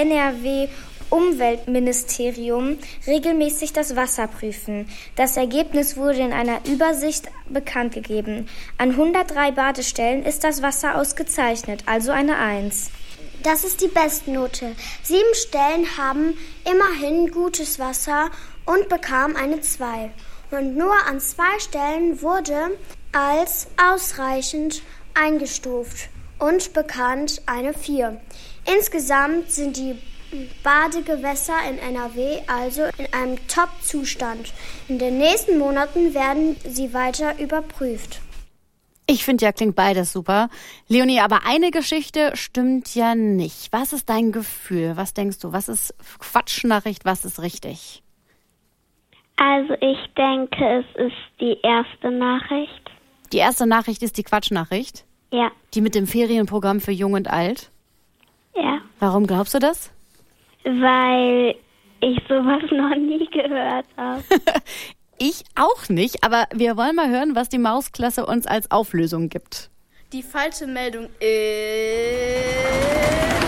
NRW-Umweltministerium regelmäßig das Wasser prüfen. Das Ergebnis wurde in einer Übersicht bekannt gegeben. An 103 Badestellen ist das Wasser ausgezeichnet, also eine 1. Das ist die Bestnote. 7 Stellen haben immerhin gutes Wasser und bekamen eine 2. Und nur an 2 Stellen wurde als ausreichend eingestuft und bekannt eine 4. Insgesamt sind die Badegewässer in NRW also in einem Top-Zustand. In den nächsten Monaten werden sie weiter überprüft. Ich finde ja, klingt beides super. Leonie, aber eine Geschichte stimmt ja nicht. Was ist dein Gefühl? Was denkst du? Was ist Quatschnachricht? Was ist richtig? Also ich denke, es ist die erste Nachricht. Die erste Nachricht ist die Quatschnachricht? Ja. Die mit dem Ferienprogramm für Jung und Alt? Ja. Warum glaubst du das? Weil ich sowas noch nie gehört habe. Ich auch nicht, aber wir wollen mal hören, was die Mausklasse uns als Auflösung gibt. Die falsche Meldung ist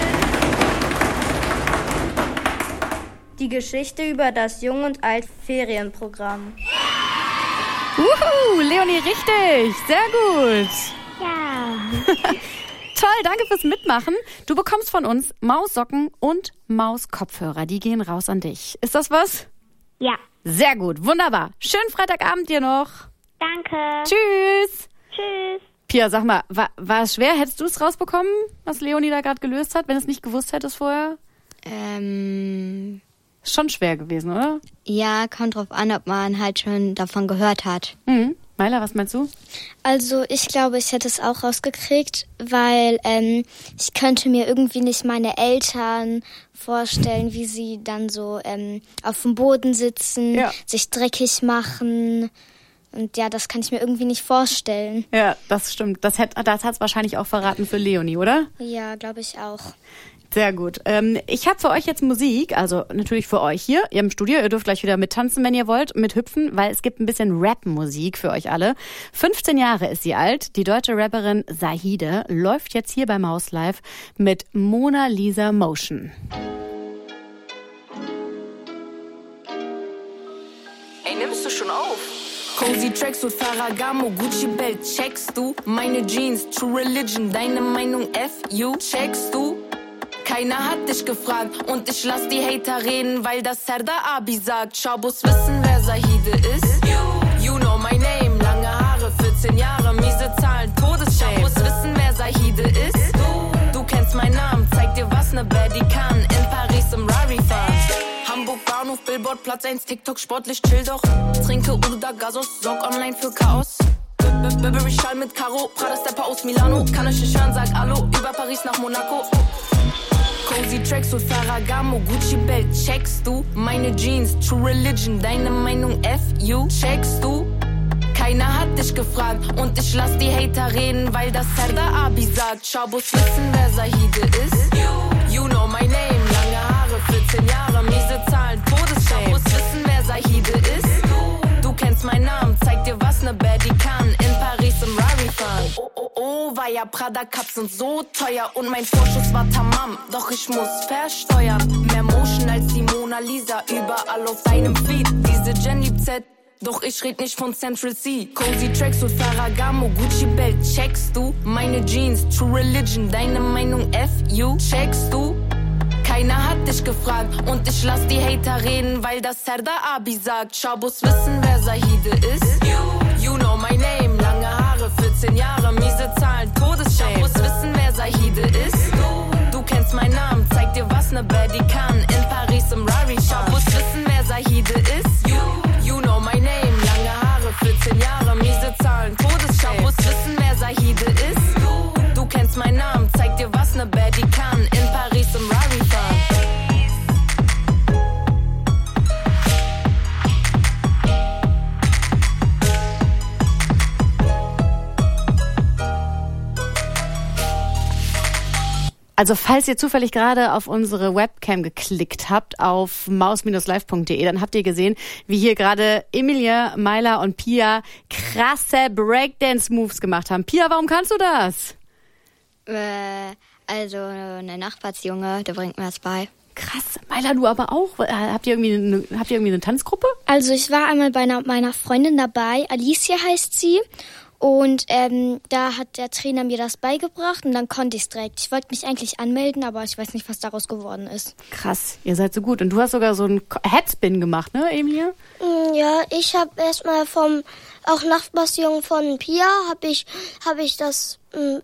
die Geschichte über das Jung- und Alt-Ferienprogramm. Leonie, richtig. Sehr gut. Ja. Toll, danke fürs Mitmachen. Du bekommst von uns Maussocken und Mauskopfhörer. Die gehen raus an dich. Ist das was? Ja. Sehr gut, wunderbar. Schönen Freitagabend dir noch. Danke. Tschüss. Tschüss. Pia, sag mal, war es schwer? Hättest du es rausbekommen, was Leonie da gerade gelöst hat, wenn du es nicht gewusst hättest vorher? Ist schon schwer gewesen, oder? Ja, kommt drauf an, ob man halt schon davon gehört hat. Maila, was meinst du? Also ich glaube, ich hätte es auch rausgekriegt, weil ich könnte mir irgendwie nicht meine Eltern vorstellen, wie sie dann so auf dem Boden sitzen, sich dreckig machen. Und ja, das kann ich mir irgendwie nicht vorstellen. Ja, das stimmt. Das hat's wahrscheinlich auch verraten für Leonie, oder? Ja, glaube ich auch. Sehr gut. Ich habe für euch jetzt Musik, also natürlich für euch hier im Studio. Ihr dürft gleich wieder mittanzen, wenn ihr wollt, mithüpfen, weil es gibt ein bisschen Rap-Musik für euch alle. 15 Jahre ist sie alt. Die deutsche Rapperin Sahide läuft jetzt hier bei Maus Live mit Mona Lisa Motion. Ey, nimmst du schon auf? Cozy Tracksuit, Ferragamo, Gucci Belt, checkst du? Meine Jeans, True Religion, deine Meinung FU, checkst du? Keiner hat dich gefragt und ich lass die Hater reden, weil das Serdar Abi sagt. Schabos wissen, wer Sahide ist. You know my name, lange Haare, 14 Jahre, miese Zahlen, Todesshame. Schabos wissen, wer Sahide ist. Du kennst meinen Namen, zeig dir, was ne Baddie kann. In Paris im Rari fahren. Hamburg Bahnhof, Billboard, Platz 1, TikTok, sportlich, chill doch. Trinke Uda Gasos, sorg online für Chaos. Burberry Schall mit Karo, Prada Stepper aus Milano. Kann ich nicht hören, sag Allo, über Paris nach Monaco. Cozy Tracksuit, Ferragamo, Gucci Belt, checkst du? Meine Jeans, True Religion, deine Meinung FU, checkst du? Keiner hat dich gefragt und ich lass die Hater reden, weil das Serdar Abi sagt. Schabos wissen, wer Sahide ist. You know my name, lange Haare, 14 Jahre, miese Zahlen, Todesshame. Schabos wissen, wer Sahide ist. Du kennst meinen Namen, zeig dir, was ne Baddie kann. In Paris im Rari fahren. Oh, Bayer, Prada Cups sind so teuer und mein Vorschuss war tamam, doch ich muss versteuern. Mehr Motion als die Mona Lisa, überall auf deinem Feed. Diese Jenny Z, doch ich red nicht von Central C. Cozy Tracks und Ferragamo, Gucci Belt, checkst du? Meine Jeans, True Religion, deine Meinung FU, checkst du? Keiner hat dich gefragt und ich lass die Hater reden, weil das Serdar Abi sagt. Schabos wissen, wer Zahide ist. You know my name, lange Haare, 14 Jahre, miese Zahlen, Todesshame. Schabos wissen, wer Zahide ist. Du kennst meinen Namen, zeig dir, was ne Baddie kann. In Paris im Rari. Schabos wissen, wer Zahide ist. You know my name, lange Haare, 14 Jahre, miese Zahlen, Todesshame. Schabos wissen, wer Zahide ist. Du kennst meinen Namen, zeig dir, was ne Baddie kann. In Paris im Rari fahren. Also falls ihr zufällig gerade auf unsere Webcam geklickt habt, auf maus-live.de, dann habt ihr gesehen, wie hier gerade Emilia, Myla und Pia krasse Breakdance-Moves gemacht haben. Pia, warum kannst du das? Also eine Nachbarsjunge, der bringt mir das bei. Krass. Myla, du aber auch? Habt ihr irgendwie eine Tanzgruppe? Also ich war einmal bei meiner Freundin dabei, Alicia heißt sie. Und da hat der Trainer mir das beigebracht und dann konnte ich es direkt. Ich wollte mich eigentlich anmelden, aber ich weiß nicht, was daraus geworden ist. Krass, ihr seid so gut. Und du hast sogar so einen Headspin gemacht, ne, Emilia? Ja, ich habe erstmal auch Nachbarsjungen von Pia, habe ich das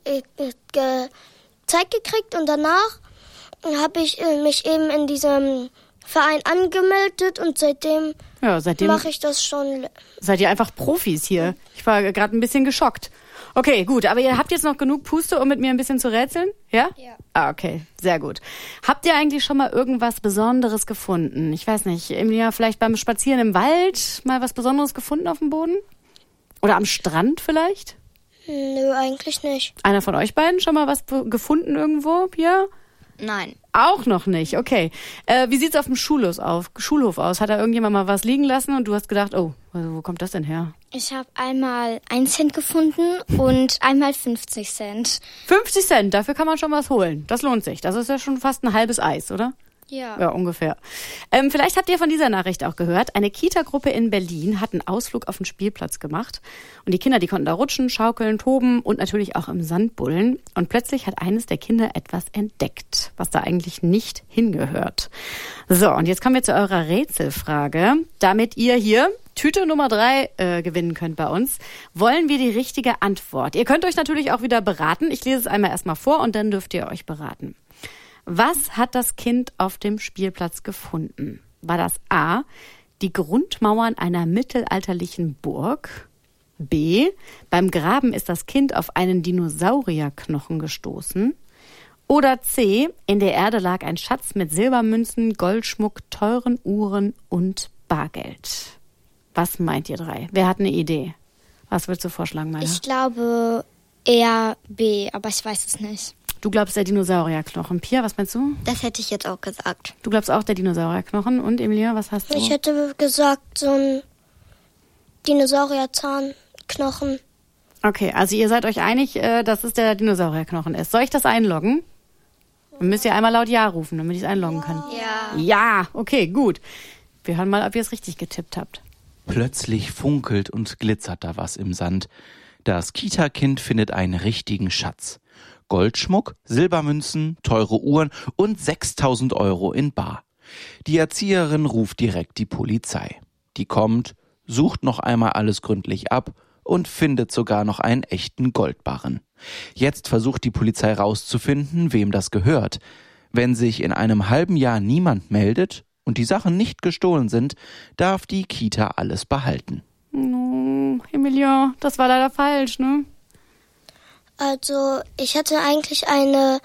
gezeigt gekriegt und danach habe ich mich eben in diesem Verein angemeldet und seitdem mache ich das schon. Seid ihr einfach Profis hier? Ich war gerade ein bisschen geschockt. Okay, gut, aber ihr habt jetzt noch genug Puste, um mit mir ein bisschen zu rätseln? Ja? Ja. Ah, okay, sehr gut. Habt ihr eigentlich schon mal irgendwas Besonderes gefunden? Ich weiß nicht, Emilia, vielleicht beim Spazieren im Wald mal was Besonderes gefunden auf dem Boden? Oder am Strand vielleicht? Nö, eigentlich nicht. Einer von euch beiden schon mal was gefunden irgendwo, Pia? Nein. Auch noch nicht, okay. Wie sieht's auf dem Schulhof aus? Hat da irgendjemand mal was liegen lassen und du hast gedacht, oh, wo kommt das denn her? Ich habe einmal 1 Cent gefunden und einmal 50 Cent. 50 Cent, dafür kann man schon was holen. Das lohnt sich. Das ist ja schon fast ein halbes Eis, oder? Ja. Ja, ungefähr. Vielleicht habt ihr von dieser Nachricht auch gehört. Eine Kita-Gruppe in Berlin hat einen Ausflug auf den Spielplatz gemacht. Und die Kinder, die konnten da rutschen, schaukeln, toben und natürlich auch im Sand buddeln. Und plötzlich hat eines der Kinder etwas entdeckt, was da eigentlich nicht hingehört. So, und jetzt kommen wir zu eurer Rätselfrage. Damit ihr hier Tüte Nummer 3 gewinnen könnt bei uns, wollen wir die richtige Antwort. Ihr könnt euch natürlich auch wieder beraten. Ich lese es einmal erstmal vor und dann dürft ihr euch beraten. Was hat das Kind auf dem Spielplatz gefunden? War das A, die Grundmauern einer mittelalterlichen Burg? B, beim Graben ist das Kind auf einen Dinosaurierknochen gestoßen? Oder C, in der Erde lag ein Schatz mit Silbermünzen, Goldschmuck, teuren Uhren und Bargeld? Was meint ihr 3? Wer hat eine Idee? Was würdest du vorschlagen, Maya? Ich glaube eher B, aber ich weiß es nicht. Du glaubst der Dinosaurierknochen. Pia, was meinst du? Das hätte ich jetzt auch gesagt. Du glaubst auch der Dinosaurierknochen. Und Emilia, was hast du? Ich hätte gesagt, so ein Dinosaurierzahnknochen. Okay, also ihr seid euch einig, dass es der Dinosaurierknochen ist. Soll ich das einloggen? Dann müsst ihr einmal laut Ja rufen, damit ich es einloggen kann. Ja. Ja, okay, gut. Wir hören mal, ob ihr es richtig getippt habt. Plötzlich funkelt und glitzert da was im Sand. Das Kita-Kind findet einen richtigen Schatz. Goldschmuck, Silbermünzen, teure Uhren und 6.000 € in bar. Die Erzieherin ruft direkt die Polizei. Die kommt, sucht noch einmal alles gründlich ab und findet sogar noch einen echten Goldbarren. Jetzt versucht die Polizei rauszufinden, wem das gehört. Wenn sich in einem halben Jahr niemand meldet und die Sachen nicht gestohlen sind, darf die Kita alles behalten. Oh, Emilia, das war leider falsch, ne? Also, ich hatte eigentlich ein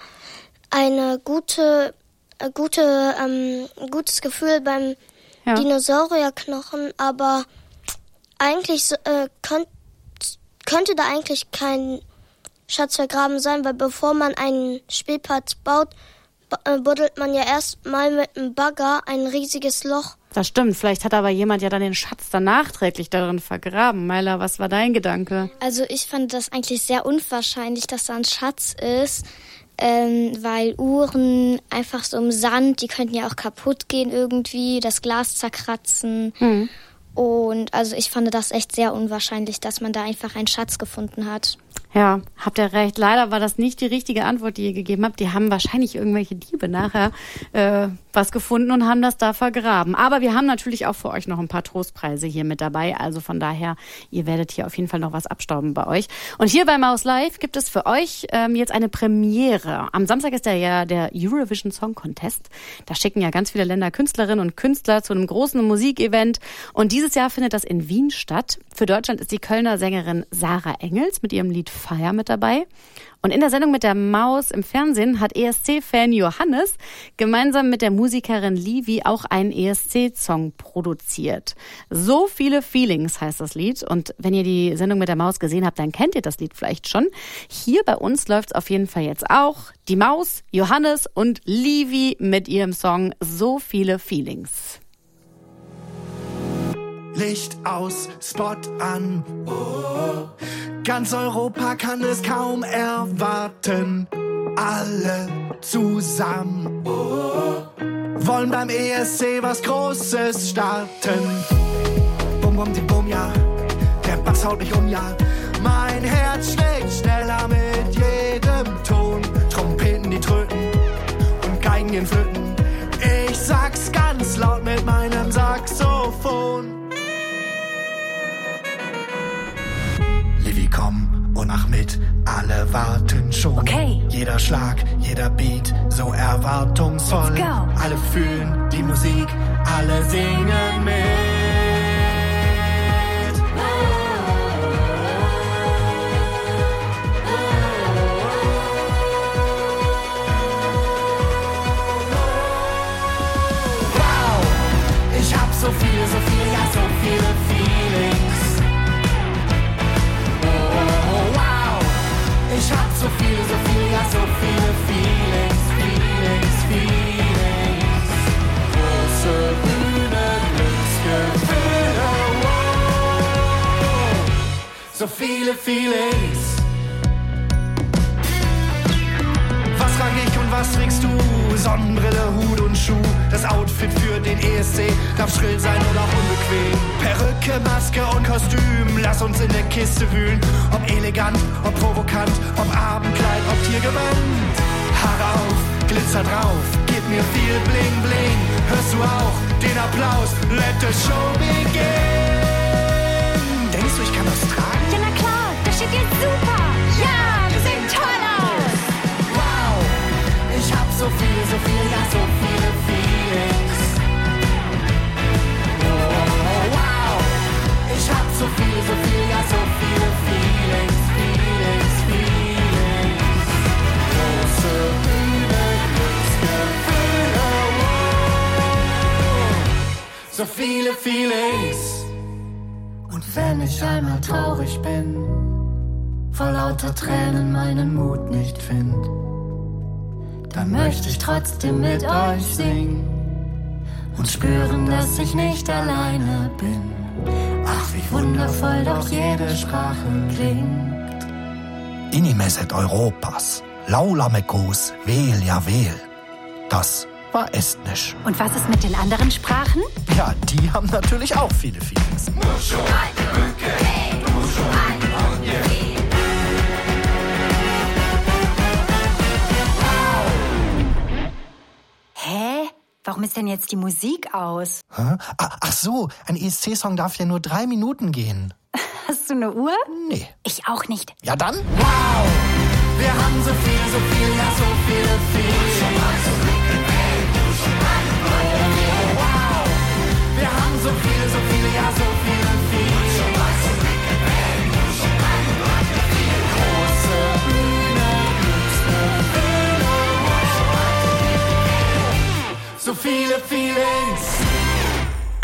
gutes Gefühl beim Dinosaurierknochen, aber eigentlich könnte da eigentlich kein Schatz vergraben sein, weil bevor man einen Spielplatz baut, buddelt man ja erstmal mit einem Bagger ein riesiges Loch. Das stimmt, vielleicht hat aber jemand ja dann den Schatz dann nachträglich darin vergraben. Myla, was war dein Gedanke? Also ich fand das eigentlich sehr unwahrscheinlich, dass da ein Schatz ist, weil Uhren einfach so im Sand, die könnten ja auch kaputt gehen irgendwie, das Glas zerkratzen. Und also ich fand das echt sehr unwahrscheinlich, dass man da einfach einen Schatz gefunden hat. Ja, habt ihr recht. Leider war das nicht die richtige Antwort, die ihr gegeben habt. Die haben wahrscheinlich irgendwelche Diebe nachher was gefunden und haben das da vergraben. Aber wir haben natürlich auch für euch noch ein paar Trostpreise hier mit dabei. Also von daher, ihr werdet hier auf jeden Fall noch was abstauben bei euch. Und hier bei Maus Live gibt es für euch jetzt eine Premiere. Am Samstag ist ja der Eurovision Song Contest. Da schicken ja ganz viele Länder Künstlerinnen und Künstler zu einem großen Musikevent. Und dieses Jahr findet das in Wien statt. Für Deutschland ist die Kölner Sängerin Sarah Engels mit ihrem Lied Fire mit dabei. Und in der Sendung mit der Maus im Fernsehen hat ESC-Fan Johannes gemeinsam mit der Musikerin Livi auch einen ESC-Song produziert. So viele Feelings heißt das Lied. Und wenn ihr die Sendung mit der Maus gesehen habt, dann kennt ihr das Lied vielleicht schon. Hier bei uns läuft es auf jeden Fall jetzt auch. Die Maus, Johannes und Livi mit ihrem Song So viele Feelings. Licht aus, Spot an. Oh, ganz Europa kann es kaum erwarten. Alle zusammen wollen beim ESC was Großes starten. Bum, bum, die Bum, ja. Der Bass haut mich um, ja. Mein Herz schlägt schneller mit jedem Ton. Trompeten, die tröten und Geigen den Flöten. Ich sag's ganz laut mit meinem Saxophon. Livi, komm und mach mit, alle warten schon. Okay. Jeder Schlag, jeder Beat, so erwartungsvoll. Let's go. Alle fühlen die Musik, alle singen mit. Wow, ich hab so viel, ja so viele Feelings. Ich hab so viel, ja so viele Feelings, Feelings, Feelings. Große Bühne, Glücksgefühle, wow. So viele Feelings. Was trag ich und was trägst du? Sonnenbrille, Hut und Schuh. Das Outfit für den ESC darf schrill sein oder auch unbequem. Perücke, Maske und Kostüm, lass uns in der Kiste wühlen. Ob elegant, ob provokant, ob Abendkleid, ob Tiergewand. Haare auf, Glitzer drauf, gib mir viel Bling Bling. Hörst du auch den Applaus? Let the show begin. Denkst du, ich kann das tragen? Ja, na klar, das steht jetzt super. Ja, wir sehen toll aus. Wow, ich hab so viel, ja so viele Feelings. Oh, wow, ich hab so viel, ja so viele Feelings, Feelings, Feelings. Große Bühne, Glücksgefühle, wow. So viele Feelings. Und wenn ich einmal traurig bin, vor lauter Tränen meinen Mut nicht find, dann möchte ich trotzdem mit euch singen und spüren, dass ich nicht alleine bin. Ach, wie wundervoll doch jede Sprache klingt. Inimeset Europas, Laulamekos, Vel ja Vel. Das war estnisch. Und was ist mit den anderen Sprachen? Ja, die haben natürlich auch viele Feelings. Hä? Warum ist denn jetzt die Musik aus? Hä? Ach so, ein ESC-Song darf ja nur 3 Minuten gehen. Hast du eine Uhr? Nee. Ich auch nicht. Ja dann? Wow, wir haben so viel, ja so viele Feelings. Wow, wir haben so viel, ja so viele Feelings. Große Bühne, Glücksgefühle, wow. So viele Feelings.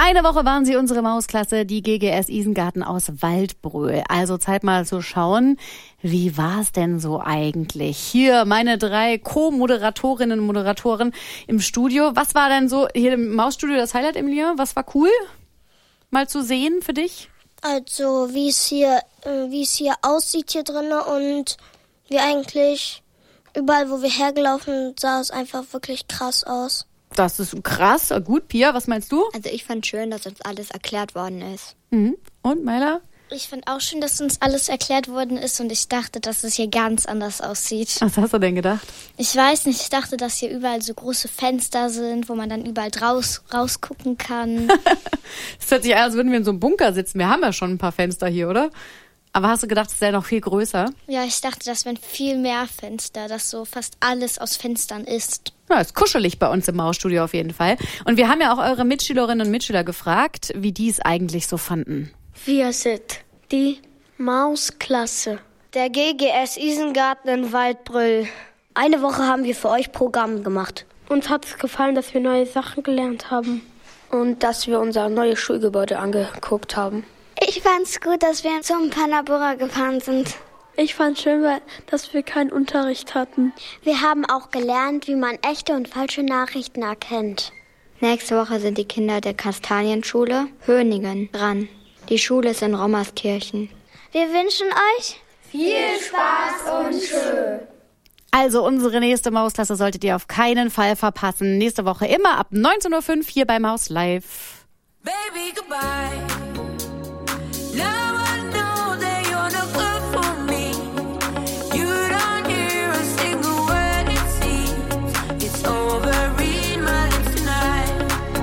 Eine Woche waren sie unsere Mausklasse, die GGS Isengarten aus Waldbröl. Also Zeit mal zu schauen, wie war es denn so eigentlich? Hier meine 3 Co-Moderatorinnen und Moderatoren im Studio. Was war denn so hier im Mausstudio das Highlight, Emilia? Was war cool mal zu sehen für dich? Also wie es hier aussieht hier drinnen und wie eigentlich überall, wo wir hergelaufen sind, sah es einfach wirklich krass aus. Das ist krass. Gut, Pia, was meinst du? Also ich fand schön, dass uns alles erklärt worden ist. Mhm. Und, Maila? Ich fand auch schön, dass uns alles erklärt worden ist und ich dachte, dass es hier ganz anders aussieht. Was hast du denn gedacht? Ich weiß nicht, ich dachte, dass hier überall so große Fenster sind, wo man dann überall rausgucken kann. Es hört sich an, als würden wir in so einem Bunker sitzen. Wir haben ja schon ein paar Fenster hier, oder? Aber hast du gedacht, es wäre noch viel größer? Ja, ich dachte, das wären viel mehr Fenster, dass so fast alles aus Fenstern ist. Ja, ist kuschelig bei uns im Mausstudio auf jeden Fall. Und wir haben ja auch eure Mitschülerinnen und Mitschüler gefragt, wie die es eigentlich so fanden. Wir sind die Mausklasse der GGS Isengarten in Waldbröl. Eine Woche haben wir für euch Programm gemacht. Uns hat es gefallen, dass wir neue Sachen gelernt haben und dass wir unser neues Schulgebäude angeguckt haben. Ich fand's gut, dass wir zum Panabura gefahren sind. Ich fand schön, dass wir keinen Unterricht hatten. Wir haben auch gelernt, wie man echte und falsche Nachrichten erkennt. Nächste Woche sind die Kinder der Kastanienschule Höningen dran. Die Schule ist in Rommerskirchen. Wir wünschen euch viel Spaß und schön. Also unsere nächste Mausklasse solltet ihr auf keinen Fall verpassen. Nächste Woche immer ab 19:05 Uhr hier bei Maus Live. Baby, goodbye. Now I know that you're not good for me. You don't hear a single word it seems. It's over, read my lips tonight.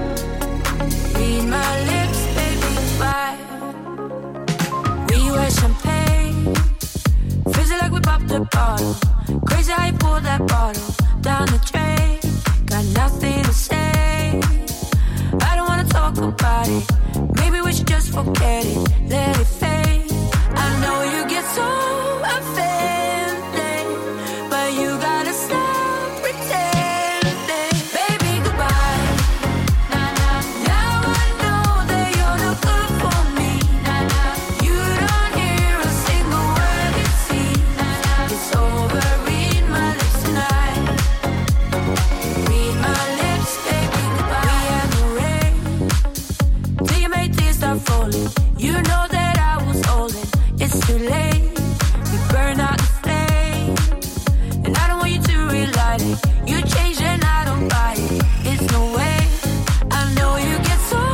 Read my lips, baby, goodbye. We were champagne, fizzy like we popped a bottle. Crazy how you pulled that bottle down the drain. Got nothing to say, I don't wanna talk about it. Maybe we should just forget it, let it fade. I know you get so offended, but you gotta stop pretending. Baby, goodbye. Now I know that you're not good for me. You don't hear a single word it seems. It's over, read my lips tonight. Read my lips, baby, goodbye. We had no rain till you made tears start falling. You know that I was holding. It's too late. You burn out the flame, and I don't want you to relight it. You changed and I don't buy it. It's no way. I know you get so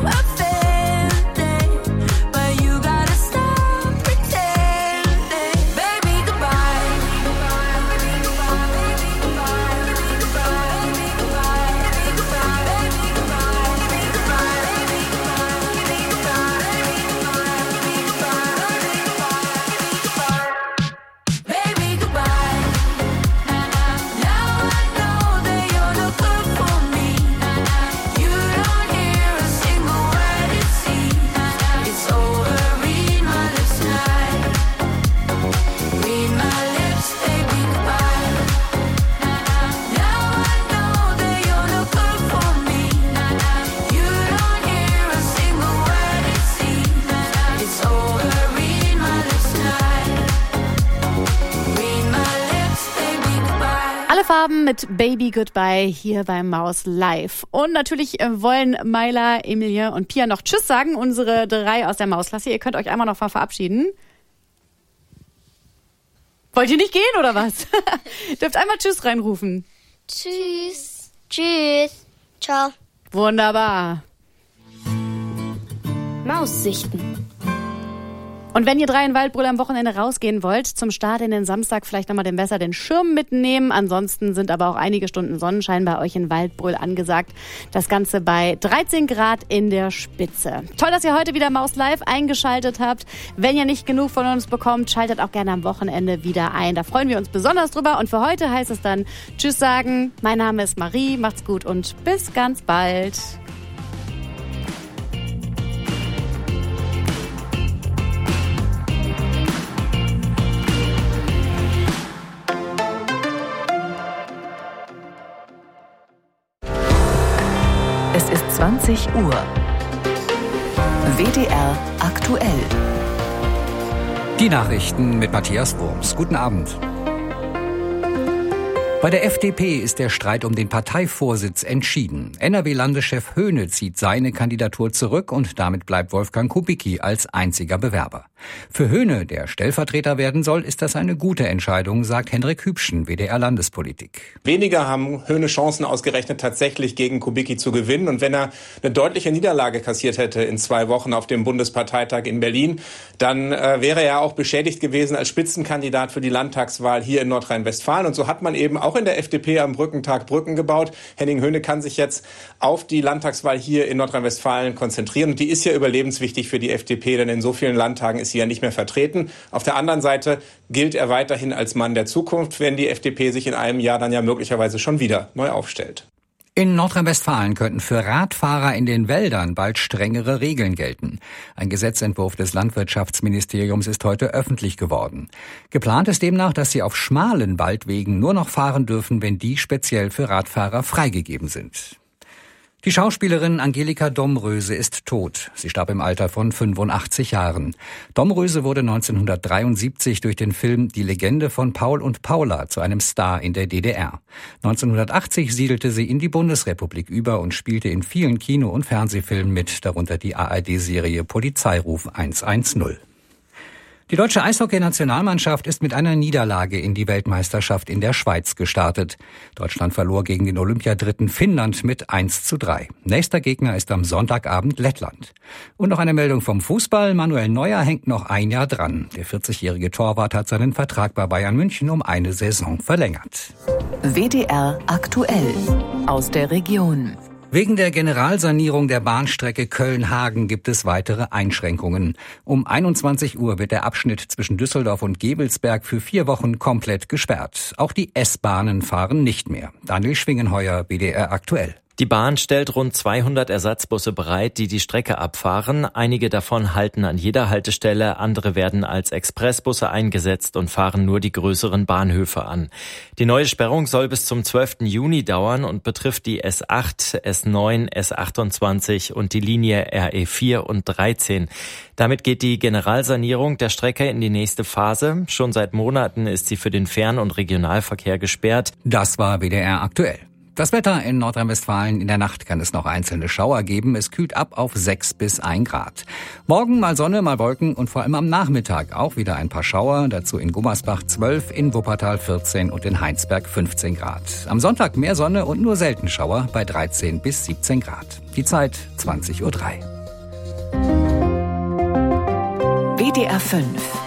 offended, but you gotta stop pretending. Baby, goodbye. Baby, goodbye. Baby, goodbye. Baby, goodbye. Baby, goodbye. Baby, goodbye. Baby, goodbye. Baby, goodbye. Baby, goodbye. Baby, goodbye. Baby, goodbye. Now I know that you're not good for me. You don't hear a single word it seems. It's over, read my lips tonight. Read my lips, baby, goodbye. Now I know that you're not good for me. You don't hear a single word it seems. It's over, read my lips tonight. Read my lips, baby, goodbye. Alle Farben mit Baby Goodbye hier beim Maus Live. Und natürlich wollen Maila, Emilia und Pia noch Tschüss sagen, unsere 3 aus der Mausklasse. Ihr könnt euch einmal noch mal verabschieden. Wollt ihr nicht gehen oder was? Dürft einmal Tschüss reinrufen. Tschüss. Tschüss. Ciao. Wunderbar. Maussichten. Und wenn ihr 3 in Waldbröl am Wochenende rausgehen wollt, zum Start in den Samstag vielleicht nochmal besser den Schirm mitnehmen. Ansonsten sind aber auch einige Stunden Sonnenschein bei euch in Waldbröl angesagt. Das Ganze bei 13 Grad in der Spitze. Toll, dass ihr heute wieder Maus Live eingeschaltet habt. Wenn ihr nicht genug von uns bekommt, schaltet auch gerne am Wochenende wieder ein. Da freuen wir uns besonders drüber. Und für heute heißt es dann Tschüss sagen. Mein Name ist Marie. Macht's gut und bis ganz bald. Es ist 20 Uhr. WDR aktuell. Die Nachrichten mit Matthias Wurms. Guten Abend. Bei der FDP ist der Streit um den Parteivorsitz entschieden. NRW-Landeschef Höhne zieht seine Kandidatur zurück und damit bleibt Wolfgang Kubicki als einziger Bewerber. Für Höhne, der Stellvertreter werden soll, ist das eine gute Entscheidung, sagt Hendrik Hübschen, WDR-Landespolitik. Weniger haben Höhne Chancen ausgerechnet, tatsächlich gegen Kubicki zu gewinnen. Und wenn er eine deutliche Niederlage kassiert hätte in 2 Wochen auf dem Bundesparteitag in Berlin, dann wäre er auch beschädigt gewesen als Spitzenkandidat für die Landtagswahl hier in Nordrhein-Westfalen. Und so hat man eben auch in der FDP am Brückentag Brücken gebaut. Henning Höhne kann sich jetzt auf die Landtagswahl hier in Nordrhein-Westfalen konzentrieren. Und die ist ja überlebenswichtig für die FDP, denn in so vielen Landtagen ist sie ja nicht mehr vertreten. Auf der anderen Seite gilt er weiterhin als Mann der Zukunft, wenn die FDP sich in einem Jahr dann ja möglicherweise schon wieder neu aufstellt. In Nordrhein-Westfalen könnten für Radfahrer in den Wäldern bald strengere Regeln gelten. Ein Gesetzentwurf des Landwirtschaftsministeriums ist heute öffentlich geworden. Geplant ist demnach, dass sie auf schmalen Waldwegen nur noch fahren dürfen, wenn die speziell für Radfahrer freigegeben sind. Die Schauspielerin Angelika Domröse ist tot. Sie starb im Alter von 85 Jahren. Domröse wurde 1973 durch den Film Die Legende von Paul und Paula zu einem Star in der DDR. 1980 siedelte sie in die Bundesrepublik über und spielte in vielen Kino- und Fernsehfilmen mit, darunter die ARD-Serie Polizeiruf 110. Die deutsche Eishockey-Nationalmannschaft ist mit einer Niederlage in die Weltmeisterschaft in der Schweiz gestartet. Deutschland verlor gegen den Olympiadritten Finnland mit 1:3. Nächster Gegner ist am Sonntagabend Lettland. Und noch eine Meldung vom Fußball. Manuel Neuer hängt noch ein Jahr dran. Der 40-jährige Torwart hat seinen Vertrag bei Bayern München um eine Saison verlängert. WDR aktuell aus der Region. Wegen der Generalsanierung der Bahnstrecke Köln-Hagen gibt es weitere Einschränkungen. Um 21 Uhr wird der Abschnitt zwischen Düsseldorf und Gevelsberg für 4 Wochen komplett gesperrt. Auch die S-Bahnen fahren nicht mehr. Daniel Schwingenheuer, WDR aktuell. Die Bahn stellt rund 200 Ersatzbusse bereit, die die Strecke abfahren. Einige davon halten an jeder Haltestelle, andere werden als Expressbusse eingesetzt und fahren nur die größeren Bahnhöfe an. Die neue Sperrung soll bis zum 12. Juni dauern und betrifft die S8, S9, S28 und die Linie RE4 und 13. Damit geht die Generalsanierung der Strecke in die nächste Phase. Schon seit Monaten ist sie für den Fern- und Regionalverkehr gesperrt. Das war WDR aktuell. Das Wetter in Nordrhein-Westfalen: in der Nacht kann es noch einzelne Schauer geben. Es kühlt ab auf 6 bis 1 Grad. Morgen mal Sonne, mal Wolken und vor allem am Nachmittag auch wieder ein paar Schauer. Dazu in Gummersbach 12, in Wuppertal 14 und in Heinsberg 15 Grad. Am Sonntag mehr Sonne und nur selten Schauer bei 13 bis 17 Grad. Die Zeit 20:03 Uhr. WDR 5.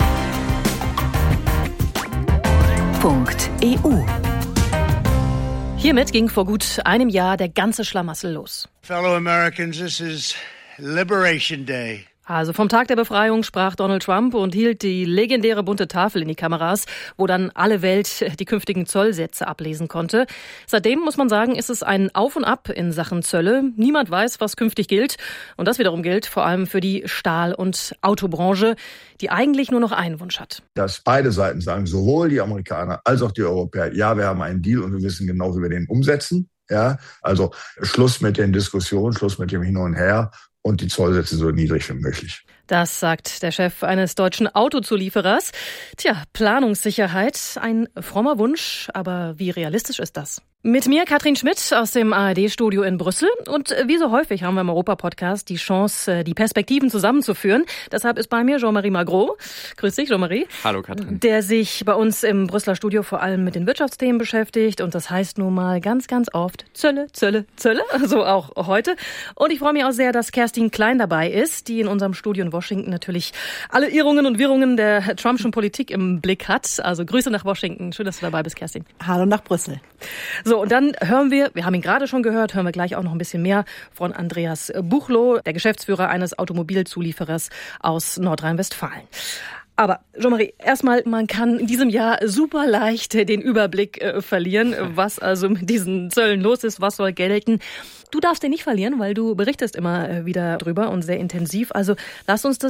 .eu. Hiermit ging vor gut einem Jahr der ganze Schlamassel los. Fellow Americans, this is Liberation Day. Also vom Tag der Befreiung sprach Donald Trump und hielt die legendäre bunte Tafel in die Kameras, wo dann alle Welt die künftigen Zollsätze ablesen konnte. Seitdem, muss man sagen, ist es ein Auf und Ab in Sachen Zölle. Niemand weiß, was künftig gilt. Und das wiederum gilt vor allem für die Stahl- und Autobranche, die eigentlich nur noch einen Wunsch hat. Dass beide Seiten sagen, sowohl die Amerikaner als auch die Europäer, ja, wir haben einen Deal und wir wissen genau, wie wir den umsetzen. Ja, also Schluss mit den Diskussionen, Schluss mit dem Hin und Her. Und die Zollsätze so niedrig wie möglich. Das sagt der Chef eines deutschen Autozulieferers. Tja, Planungssicherheit, ein frommer Wunsch, aber wie realistisch ist das? Mit mir Katrin Schmidt aus dem ARD-Studio in Brüssel. Und wie so häufig haben wir im Europa-Podcast die Chance, die Perspektiven zusammenzuführen. Deshalb ist bei mir Jean-Marie Magro. Grüß dich, Jean-Marie. Hallo, Katrin. Der sich bei uns im Brüsseler Studio vor allem mit den Wirtschaftsthemen beschäftigt. Und das heißt nun mal ganz, ganz oft Zölle, Zölle, Zölle. So auch heute. Und ich freue mich auch sehr, dass Kerstin Klein dabei ist, die in unserem Studio in Washington natürlich alle Irrungen und Wirrungen der Trumpschen Politik im Blick hat. Also Grüße nach Washington. Schön, dass du dabei bist, Kerstin. Hallo nach Brüssel. So, und dann hören wir haben ihn gerade schon gehört, hören wir gleich auch noch ein bisschen mehr von Andreas Buchloh, der Geschäftsführer eines Automobilzulieferers aus Nordrhein-Westfalen. Aber Jean-Marie, erstmal, man kann in diesem Jahr super leicht den Überblick verlieren, was also mit diesen Zöllen los ist, was soll gelten. Du darfst den nicht verlieren, weil du berichtest immer wieder drüber und sehr intensiv. Also lass uns das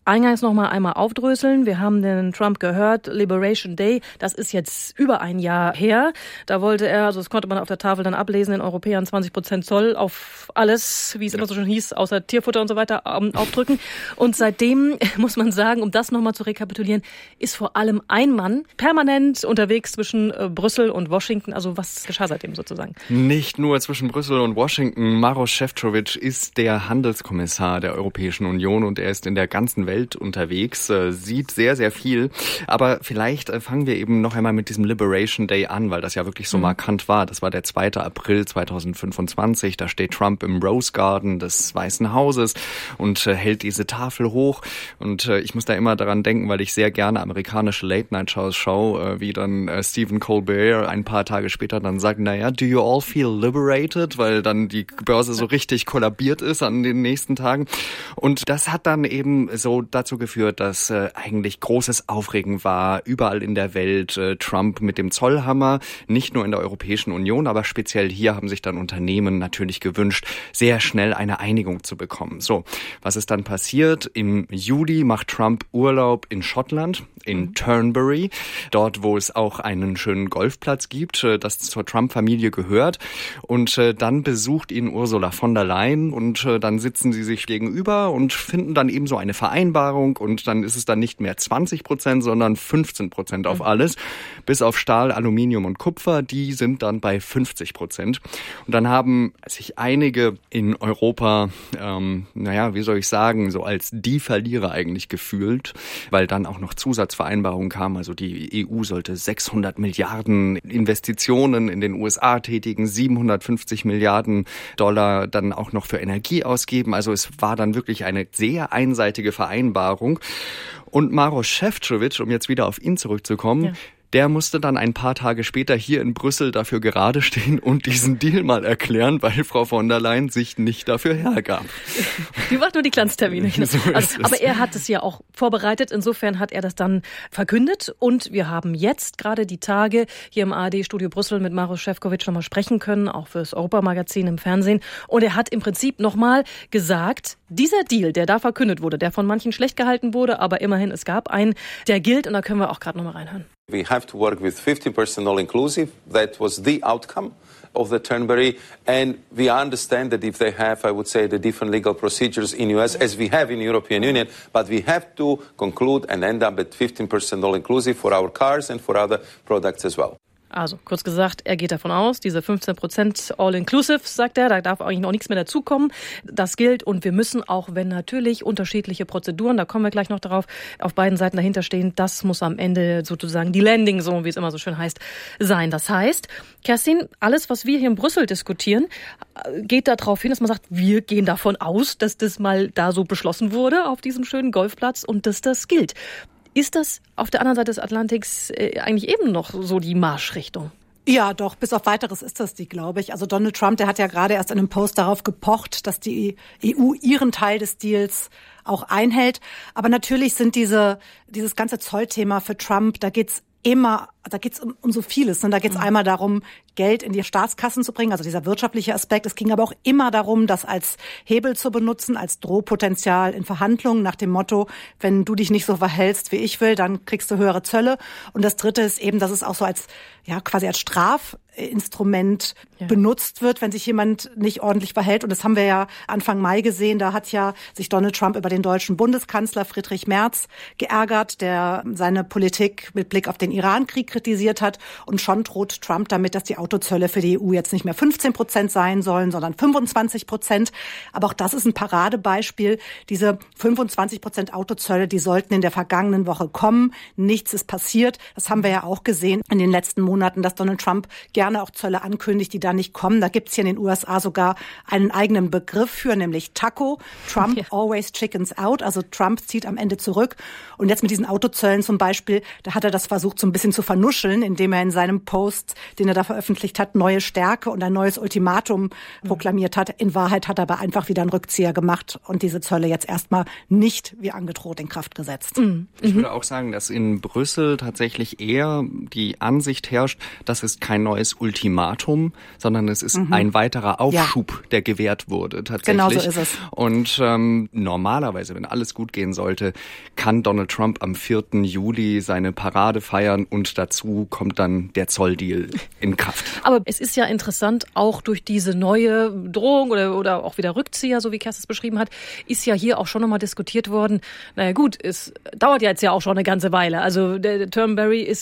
eingangs noch mal einmal aufdröseln. Wir haben den Trump gehört, Liberation Day, das ist jetzt über ein Jahr her. Da wollte er, also das konnte man auf der Tafel dann ablesen, den Europäern 20% Zoll auf alles, wie es immer so schon hieß, außer Tierfutter und so weiter, aufdrücken. Und seitdem, muss man sagen, um das nochmal zu rekapitulieren, ist vor allem ein Mann permanent unterwegs zwischen Brüssel und Washington. Also was geschah seitdem sozusagen? Nicht nur zwischen Brüssel und Washington. Maroš Šefčovič ist der Handelskommissar der Europäischen Union und er ist in der ganzen Welt unterwegs, sieht sehr, sehr viel. Aber vielleicht fangen wir eben noch einmal mit diesem Liberation Day an, weil das ja wirklich so markant war. Das war der 2. April 2025. Da steht Trump im Rose Garden des Weißen Hauses und hält diese Tafel hoch. Und ich muss da immer daran denken, weil ich sehr gerne amerikanische Late-Night-Shows schaue, wie dann Stephen Colbert ein paar Tage später dann sagt, naja, do you all feel liberated? Weil dann die Börse so richtig kollabiert ist an den nächsten Tagen. Und das hat dann eben so dazu geführt, dass eigentlich großes Aufregen war, überall in der Welt. Trump mit dem Zollhammer, nicht nur in der Europäischen Union, aber speziell hier haben sich dann Unternehmen natürlich gewünscht, sehr schnell eine Einigung zu bekommen. So, was ist dann passiert? Im Juli macht Trump Urlaub in Schottland, in Turnberry, dort, wo es auch einen schönen Golfplatz gibt, das zur Trump-Familie gehört. Und dann besucht ihn Ursula von der Leyen und dann sitzen sie sich gegenüber und finden dann eben so eine Vereinbarung und dann ist es dann nicht mehr 20%, sondern 15% auf alles, bis auf Stahl, Aluminium und Kupfer, die sind dann bei 50%. Und dann haben sich einige in Europa, wie soll ich sagen, so als die Verlierer eigentlich gefühlt, weil dann auch noch Zusatzvereinbarungen kamen. Also die EU sollte 600 Milliarden Investitionen in den USA tätigen, 750 Milliarden Dollar dann auch noch für Energie ausgeben. Also es war dann wirklich eine sehr einseitige Vereinbarung. Und Maroš Šefčovič, um jetzt wieder auf ihn zurückzukommen, der musste dann ein paar Tage später hier in Brüssel dafür gerade stehen und diesen Deal mal erklären, weil Frau von der Leyen sich nicht dafür hergab. Die macht nur die Glanztermine. So aber er hat es ja auch vorbereitet. Insofern hat er das dann verkündet. Und wir haben jetzt gerade die Tage hier im ARD-Studio Brüssel mit Maroš Šefčovič nochmal sprechen können, auch fürs Europamagazin im Fernsehen. Und er hat im Prinzip nochmal gesagt, dieser Deal, der da verkündet wurde, der von manchen schlecht gehalten wurde, aber immerhin, es gab einen, der gilt. Und da können wir auch gerade nochmal reinhören. We have to work with 50% all-inclusive. That was the outcome of the Turnberry. And we understand that if they have, I would say, the different legal procedures in US, as we have in the European Union, but we have to conclude and end up at 15% all-inclusive for our cars and for other products as well. Also, kurz gesagt, er geht davon aus, diese 15% All-Inclusive, sagt er, da darf eigentlich noch nichts mehr dazukommen. Das gilt und wir müssen auch, wenn natürlich unterschiedliche Prozeduren, da kommen wir gleich noch darauf, auf beiden Seiten dahinter stehen, das muss am Ende sozusagen die Landing Zone, wie es immer so schön heißt, sein. Das heißt, Kerstin, alles, was wir hier in Brüssel diskutieren, geht darauf hin, dass man sagt, wir gehen davon aus, dass das mal da so beschlossen wurde auf diesem schönen Golfplatz und dass das gilt. Ist das auf der anderen Seite des Atlantiks eigentlich eben noch so die Marschrichtung? Ja, doch, bis auf Weiteres ist das die, glaube ich. Also Donald Trump, der hat ja gerade erst in einem Post darauf gepocht, dass die EU ihren Teil des Deals auch einhält. Aber natürlich sind dieses ganze Zollthema für Trump, da geht's um so vieles. Da geht es einmal darum, Geld in die Staatskassen zu bringen, also dieser wirtschaftliche Aspekt. Es ging aber auch immer darum, das als Hebel zu benutzen, als Drohpotenzial in Verhandlungen nach dem Motto, wenn du dich nicht so verhältst, wie ich will, dann kriegst du höhere Zölle. Und das Dritte ist eben, dass es auch so quasi als Strafinstrument benutzt wird, wenn sich jemand nicht ordentlich verhält. Und das haben wir ja Anfang Mai gesehen. Da hat ja sich Donald Trump über den deutschen Bundeskanzler Friedrich Merz geärgert, der seine Politik mit Blick auf den Irankrieg kritisiert hat. Und schon droht Trump damit, dass die Autozölle für die EU jetzt nicht mehr 15% sein sollen, sondern 25%. Aber auch das ist ein Paradebeispiel. Diese 25% Autozölle, die sollten in der vergangenen Woche kommen. Nichts ist passiert. Das haben wir ja auch gesehen in den letzten Monaten, dass Donald Trump gerne auch Zölle ankündigt, die da nicht kommen. Da gibt's hier in den USA sogar einen eigenen Begriff für, nämlich TACO. Trump always chickens out. Also Trump zieht am Ende zurück. Und jetzt mit diesen Autozöllen zum Beispiel, da hat er das versucht, so ein bisschen zu vernuscheln, indem er in seinem Post, den er da veröffentlicht veröffentlicht hat, neue Stärke und ein neues Ultimatum proklamiert hat. In Wahrheit hat er aber einfach wieder einen Rückzieher gemacht und diese Zölle jetzt erstmal nicht wie angedroht in Kraft gesetzt. Ich würde auch sagen, dass in Brüssel tatsächlich eher die Ansicht herrscht, das ist kein neues Ultimatum, sondern es ist ein weiterer Aufschub, der gewährt wurde tatsächlich. Genau so ist es. Und normalerweise, wenn alles gut gehen sollte, kann Donald Trump am 4. Juli seine Parade feiern und dazu kommt dann der Zolldeal in Kraft. Aber es ist ja interessant, auch durch diese neue Drohung oder auch wieder Rückzieher, so wie Kerstin es beschrieben hat, ist ja hier auch schon nochmal diskutiert worden. Naja gut, es dauert ja jetzt ja auch schon eine ganze Weile. Also der Turnberry